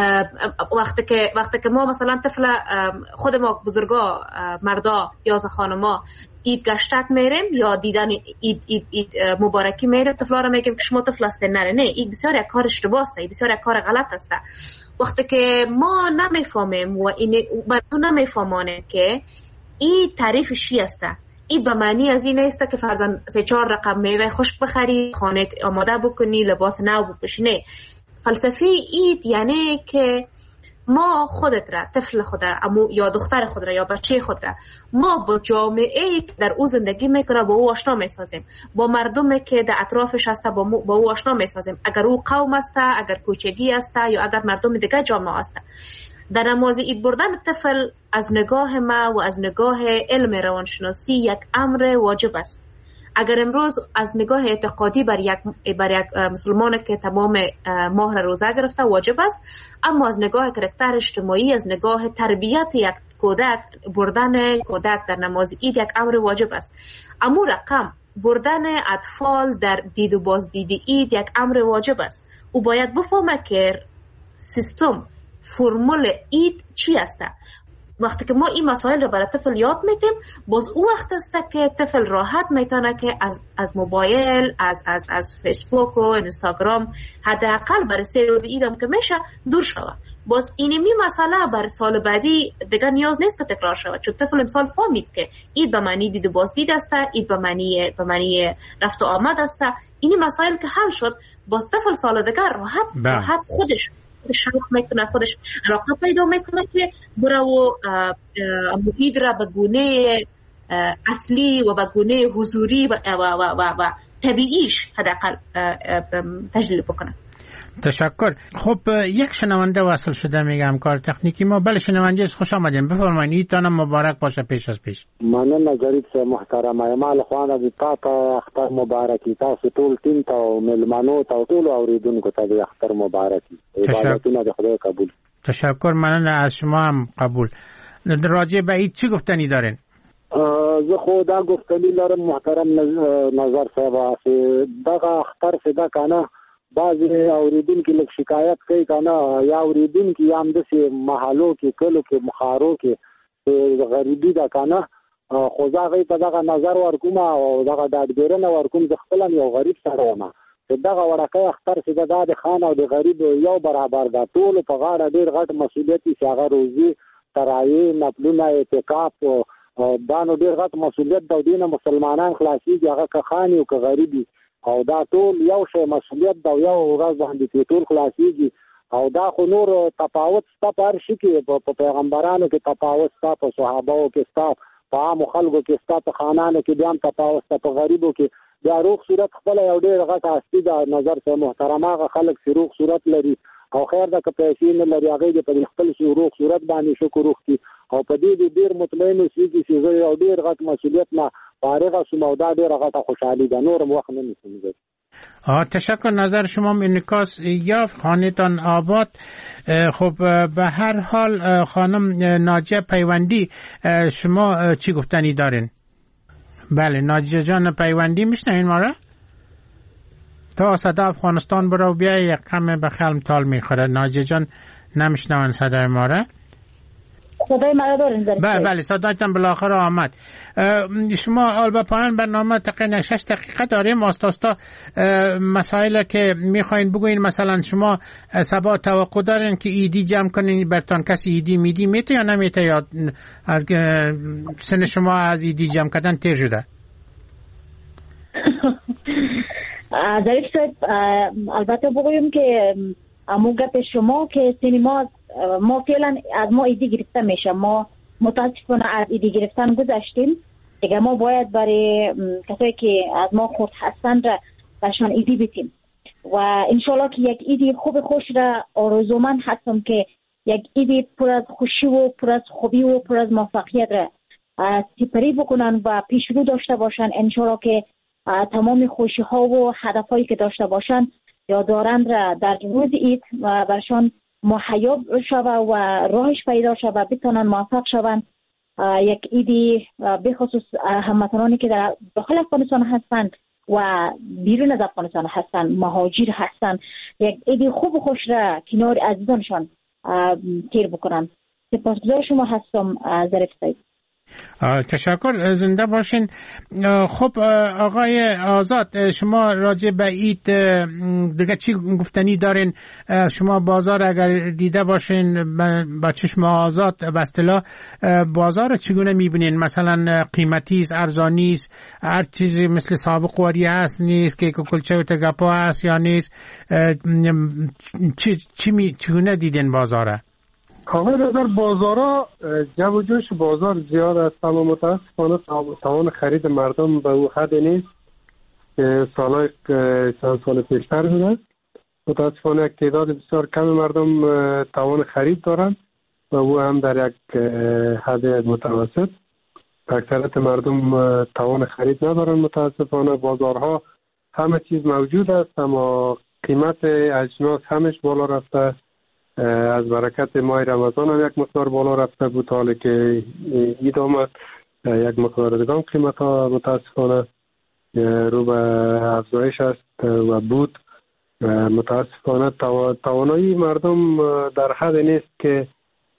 S10: وقتی که ما مثلا طفل خود ما بزرگا مردا یا خانما اید گشتک میریم یا دیدن اید مبارکی میریم، طفلا را میگیم که شما طفل هستین. نه این بسیار یک کار اشتباه است، این بسیار یک کار غلط است. وقتی که ما نمیفهمیم و این مردم نمیفهمانه که این تعریف چی است، این به معنی از این است که فرضاً 3-4 رقم میوه خشک بخری، خانه آماده بکنی، لباس نو بپوشی. نه، فلسفه اید یعنی که ما خودت را، طفل خود را یا دختر خود را یا بچه خود را، ما با جامعه‌ای که در او زندگی میکنه با او آشنا میسازیم، با مردمی که در اطرافش هست با او آشنا میسازیم. اگر او قوم است، اگر کوچگی است یا اگر مردم دیگه جامعه است. در نماز اید بردن طفل از نگاه ما و از نگاه علم روانشناسی یک امر واجب است. اگر امروز از نگاه اعتقادی بر یک مسلمان که تمام ماه روزه گرفته واجب است، اما از نگاه کاراکتر اجتماعی، از نگاه تربیت یک کودک، بردن کودک در نماز اید یک امر واجب است. اما رقم بردن اطفال در دید و بازدید اید یک امر واجب است. او باید بفهمه که سیستم فرمول اید چی است. وقتی که ما این مسائل رو برای طفل یاد میدیم، باز او وقت است که طفل راحت میتونه که از موبایل، از فیسبوک و اینستاگرام حداقل برای 3 روز ایدم که میشه دور شود. باز اینمی مسئله بر سال بعدی دیگه نیاز نیست که تکرار شود، چون طفل امسال فهمید که اید به معنی دید و بازدید است، اید به معنی رفت و آمد است. اینی مسائل که حل شد، باز طفل سال دیگه راحت خودش شرط میکنه، خودش علاقه پیدا میکنه که برای محیط را به گونه اصلی و به گونه حضوری و طبیعیش حداقل تجلیل بکنه.
S4: تشکر. خب یک شنونده وصل شده، میگم کار تکنیکی ما. بله شنونده، خوش آمدین، بفرمایید. ایتان مبارک باشه پیش از پیش.
S11: مننه غریب صاحب محترم. ایمال خوانه د تا اختر مبارکي، تاسو ټول ټیم ته او ملمنو ته ټول اوریدونکو ته د اختر مبارکي. عبادتونه د خدای قبول.
S4: تشکر. مننه از شما هم قبول. راجع به عید چی گفتنی دارین؟
S11: زه خو دا گفتنی لرم محترم نظر صاحب، دغه اختر څخه کنه بعضی اوریدونکو لږ شکایت کوي کنه، یا اوریدونکو یا هم داسې محلو کې کلو کې مخارو کې غریبي ده کنه، خو زه هغوی ته دغه نظر ورکوم او دغه ډاډګیرنه ورکوم. زه خپله هم یو غریب سړی یم چې دغه وړکی اختر چې دا د خان او د غریب یو برابر ده. ټولو په غاړه ډېر غټ مسؤلیت چې هغه روزي، تراویح، نفلونه، اعتکاف، دا نو ډېر غټ مسؤلیت ده. دې نه مسلمانان خلاصېږي، هغه که خان وي او که غریب وي، او دا ټول یو شی مسؤلیت دا یو ورځ باندې ټول خلاصيږي. او دا خو نور تفاوت ستا په هر شي کې، په پیغمبرانو کې تفاوت ستا، په صحابهو کې ستا، په عامو خلکو کې ستا، په خانانو کې بیا هم تفاوت ستا، په غریبو کې بیا روغ صورت خپله یو ډېر غټ هستي ده. نظر صاحب محترم، هغه خلک چې روغ صورت لري او خیر دا که پیسې نه لري هغه دې په خپل روغ صورت باندې شکر وکړي او په دې ډیر مطمئن اوسئ چې زه یو ډیر غټ مسؤلیت نه فارغ شوم او دا ډیره غټه خوشحالي ده نورم وخت نه نیسم.
S4: تشکر. نظر شما انعکاس یافت، خانه‌تان آباد. خب به هر حال خانم ناجیه پیوندی شما چی گفتنی دارین؟ بله ناجیه جان پیوندی میشنوین ما را؟ تا صدا افغانستان برو بیا یک کم به خلم تال میخوره. ناجیه جان نمیشنون صدای ما را؟
S5: صدای ما را دارین؟
S4: بله صدایتان بالاخره آمد. شما آلبا پایان برنامه تقریبا 6 دقیقه داریم. آستاستا مسائل که میخواین بگوین، مثلا شما سبا توقع دارین که ایدی جمع کنین، برتان کسی ایدی میدی میته یا نمیته، یا سن شما از ایدی جمع کردن تیر شده؟
S5: ظریف صاحب البته بگویم که اموگت شما که سینما ما فعلا از ما ایدی گرفته میشه، ما متاسفانه از ایدی گرفتن گذشتیم دیگه. ما باید برای کسایی که از ما خورد هستند را برشان ایدی بیتیم و انشالله که یک ایدی خوب خوش را آرزومند هستم که یک ایدی پر از خوشی و پر از خوبی و پر از موفقیت را سپری بکنن و پیش رو داشته باشن. انشالله که تمام خوشی ها و هدف هایی که داشته باشن یا دارند را در روز اید و برشان محیاب شوه و راهش پیدا شوه، بتونن موفق شوند. یک ایدی بخصوص هموطنانی که در داخل افغانستان هستند و بیرون از افغانستان هستند، مهاجر هستند، یک ایدی خوب و خوش را کنار عزیزانشان تیر بکنن. سپاسگزار شما هستم ظریف صاحب.
S4: تشکر، زنده باشین. خب آقای آزاد، شما راجع به عید دیگه چی گفتنی دارین؟ شما بازار اگر دیده باشین با چشم آزاد به اصطلاح بازار چگونه میبینین؟ مثلا قیمتی است، ارزانی است، هر چیزی مثل سابق واری هست نیست که کلچه و تگپا هست یا نیست؟ چگونه دیدین بازاره؟
S8: آقای نظر بازارها جو و جوش بازار زیاد است، اما متاسفانه توان خرید مردم به او حد نیست که سالهای چند سال پیشتر بوده. متاسفانه یک تعداد بسیار کم مردم توان خرید دارند و او هم در یک حد متوسط. اکثریت مردم توان خرید ندارند. متاسفانه بازارها همه چیز موجود است اما قیمت اجناس همش بالا رفته. از برکت ماه رمضان هم یک مقدار بالا رفته بود، حالی که عید آمد یک مقدار دیگه قیمت ها متاسفانه رو به افزایش است و بود. متاسفانه توانایی مردم در حد نیست که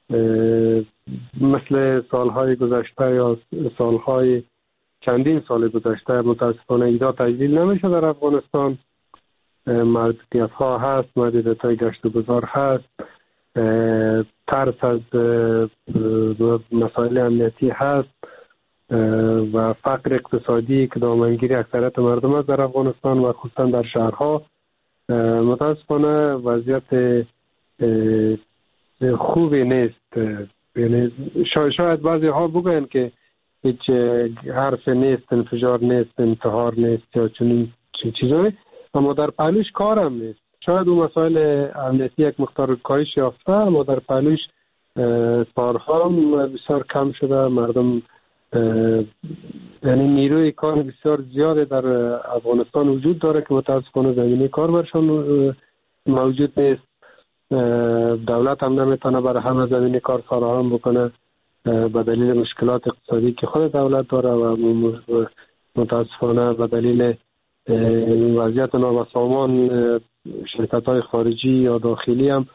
S8: مثل سالهای گذشته یا سالهای چندین سال گذشته. متاسفانه ایدا تجلیل نمیشه در افغانستان. محدودیت ها هست، محدودیت های گشت و گذار هست، ترس از مسائل امنیتی هست و فقر اقتصادی که دامنگیری اکثریت مردم است در افغانستان و خصوصا در شهرها. متاسفانه وضعیت خوبی نیست. یعنی شاید بعضی ها بگوین که هیچ حرف نیست، انفجار نیست، انتحار نیست یا چنین چیزایی، اما در پهلوش کار هم نیست. شاید اون مسائل امنیتی یک مقدار کاهش یافته اما در پهلوش کارها هم بسیار کم شده. مردم یعنی نیروی کار بسیار زیاده در افغانستان وجود داره که متاسفانه زمینه کار برشان موجود نیست. دولت هم نمیتونه برای همه زمینه کار فراهم بکنه به دلیل مشکلات اقتصادی که خود دولت داره و متاسفانه به دلیل وضعیت نابسامان شرکت‌های خارجی یا داخلی هم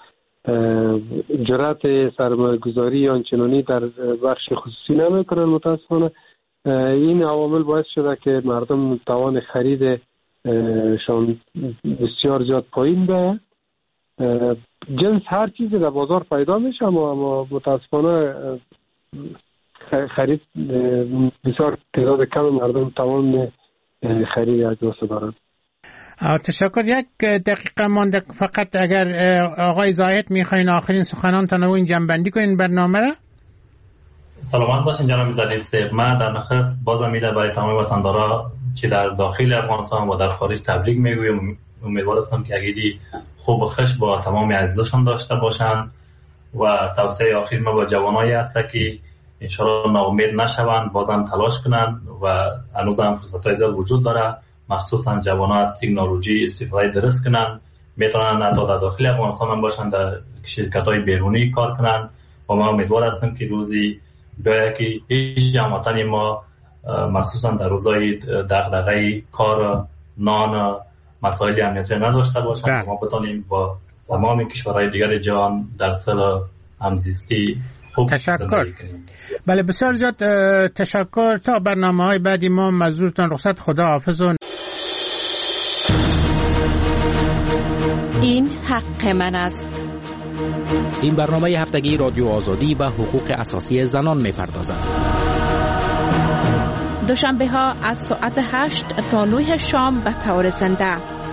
S8: جرأت سرمایه‌گذاری آنچنانی در بخش خصوصی نمی‌کنن. متاسفانه این عوامل باعث شده که مردم توان خرید شان بسیار زیاد پایین به جنس هر چیزی در بازار پیدا میشه اما متاسفانه خرید بسیار تعداد کم مردم توان خرید اجناس دارند.
S4: تشکر. یک دقیقه مانده فقط اگر آقای زاهد میخواین آخرین سخنانتان رو این جنبندی کنین برنامه را.
S7: سلامت باشین جناب ظریف صاحب. من در نخست بازم میده برای تمام وطندارا چی در داخل افغانستان و در خارج تبلیغ میگویم. امیدوار هستم که اگه خوب و خوش با تمام عزیزشان داشته باشند و توصیه آخر ما با جوانایی است که انشاءالله ناامید نشوند، بازم تلاش کنند و هنوز هم فرصت‌های زیاد وجود داره، مخصوصا جوانان از تکنولوژی استفاده درست کنند، میتونن حتی در داخل افغانستان هم باشند، در شرکت‌های بیرونی کار کنند و ما امیدوار هستیم که روزی بیاید که هیچ جماعتانی ما مخصوصا در روزهای دغدغه کار، نان، مسائل امنیتی نداشته باشند، ما بتونیم با تمام کشورهای دیگر جهان در صلح همزیستی خوب
S4: تشکر. بله بسیار زیاد تشکر. تا برنامه‌های بعدی ما مزدورتان رخصت، خدا حافظ.
S12: این حق من است.
S13: این برنامه هفتگی رادیو آزادی و حقوق اساسی زنان می‌پردازد.
S12: دوشنبه ها از ساعت 8 تا 9 شام به طور زنده